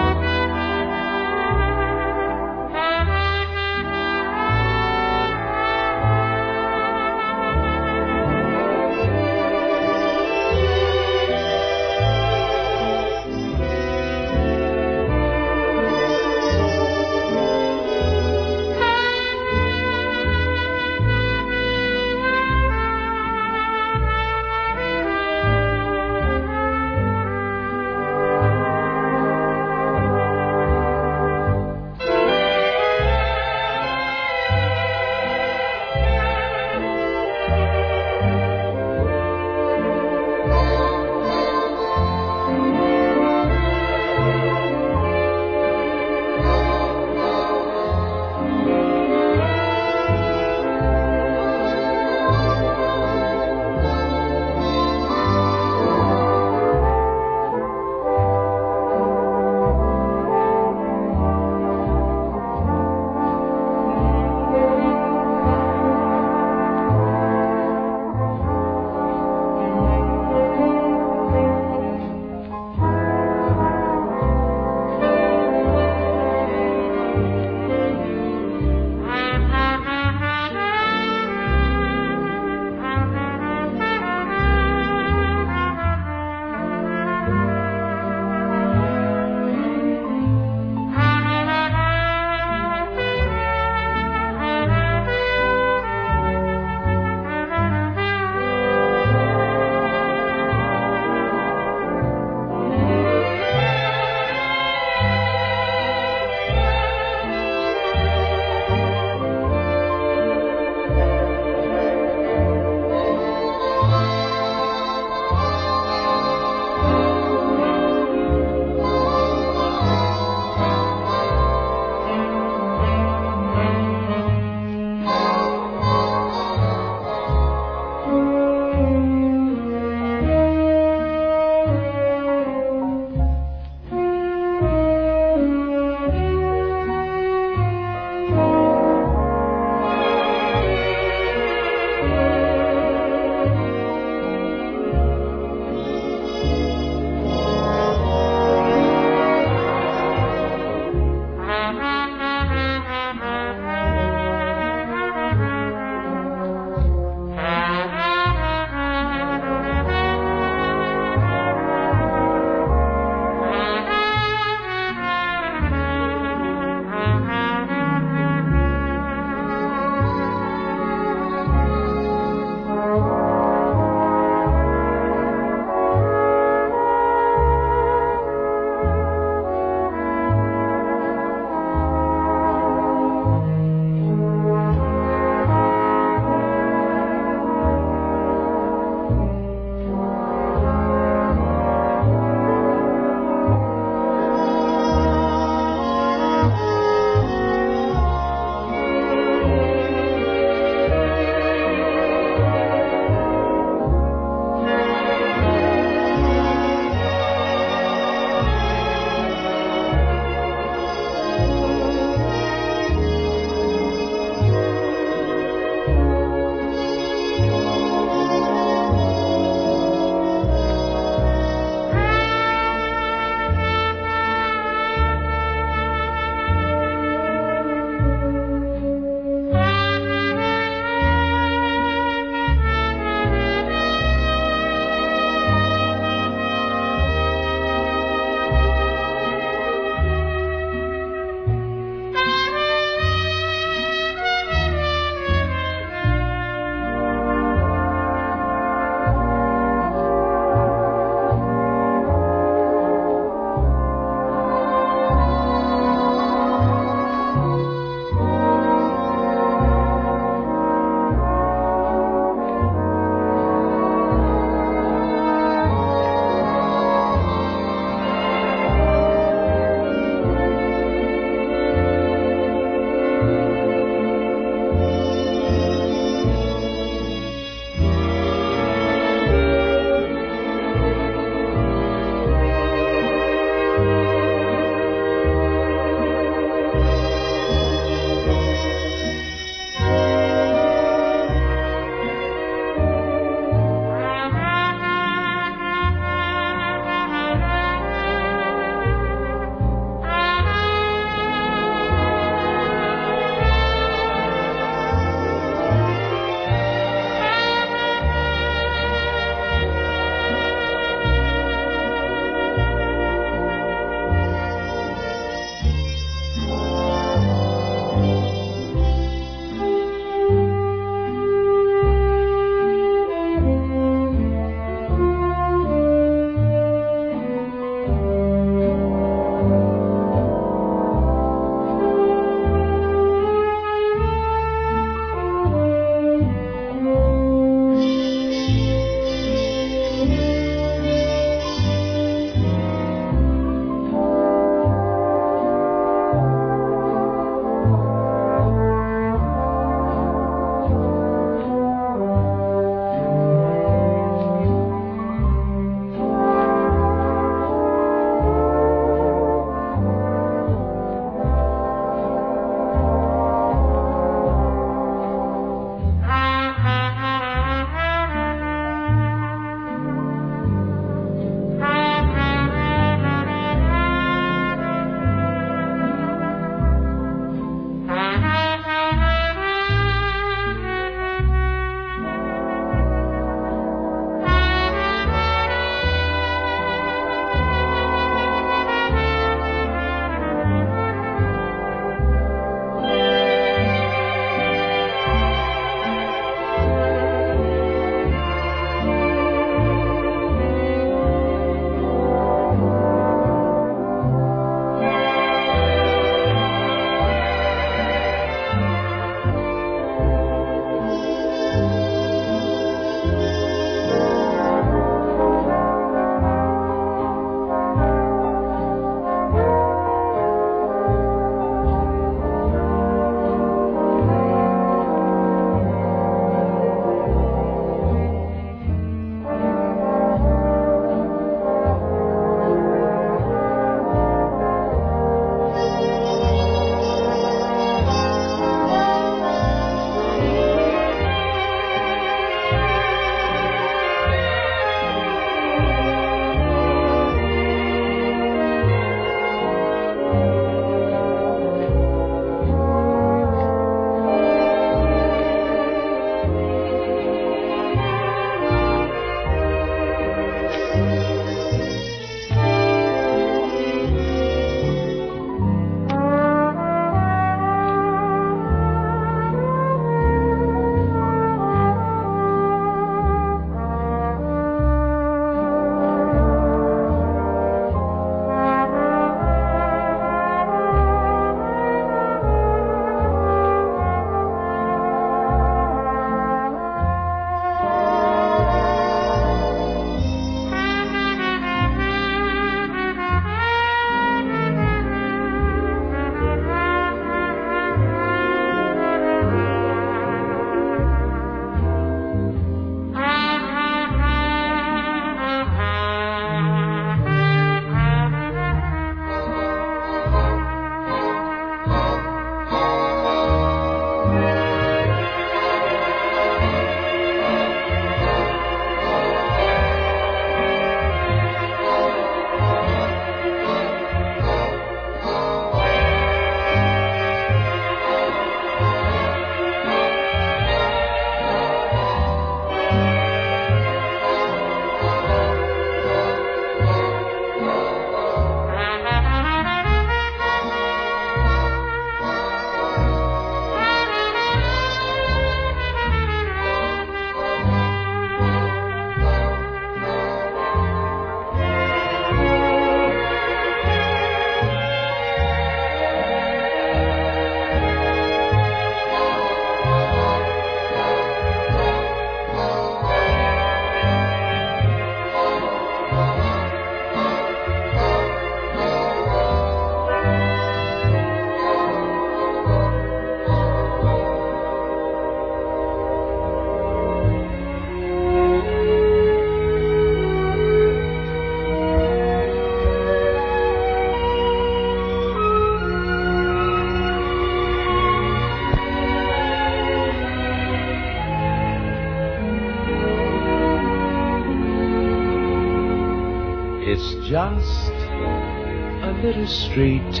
R: It's just a little street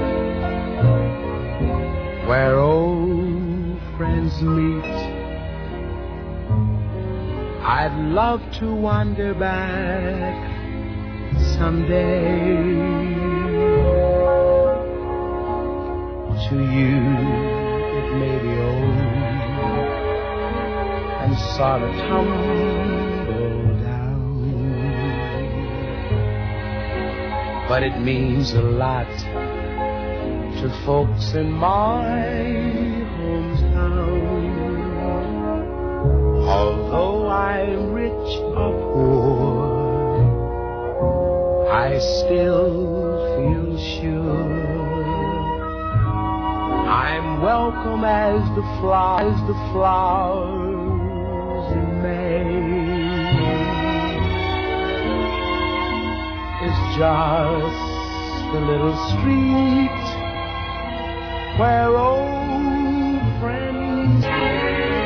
R: where old friends meet. I'd love to wander back someday. To you it may be old and sort of tumble down, but it means a lot to folks in my hometown. Although I'm rich or poor, I still feel sure I'm welcome as the flowers in May. It's just a little street where old friends play.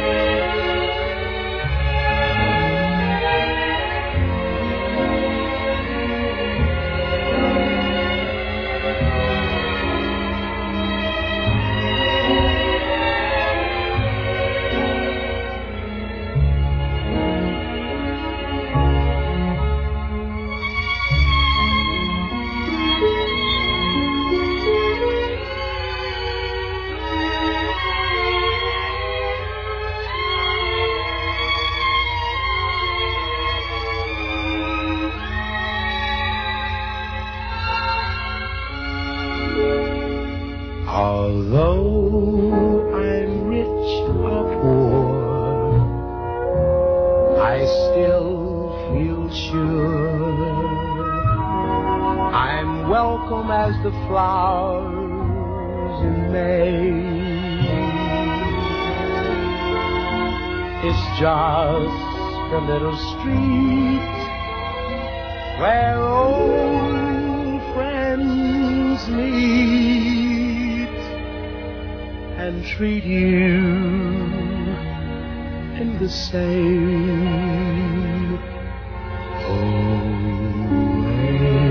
R: Although I'm rich or poor, I still feel sure I'm welcome as the flowers in May. It's just a little street where old friends meet and treat you in the same old way.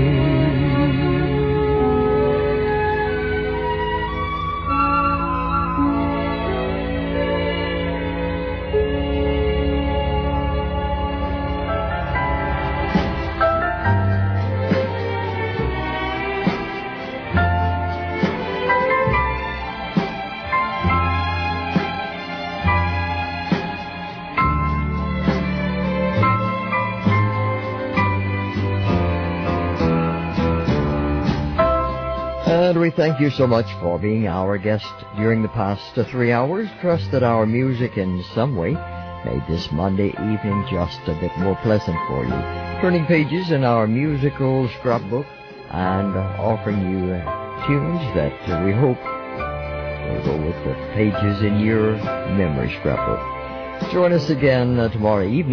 A: And we thank you so much for being our guest during the past 3 hours. Trust that our music in some way made this Monday evening just a bit more pleasant for you. Turning pages in our musical scrapbook and offering you tunes that we hope will go with the pages in your memory scrapbook. Join us again tomorrow evening.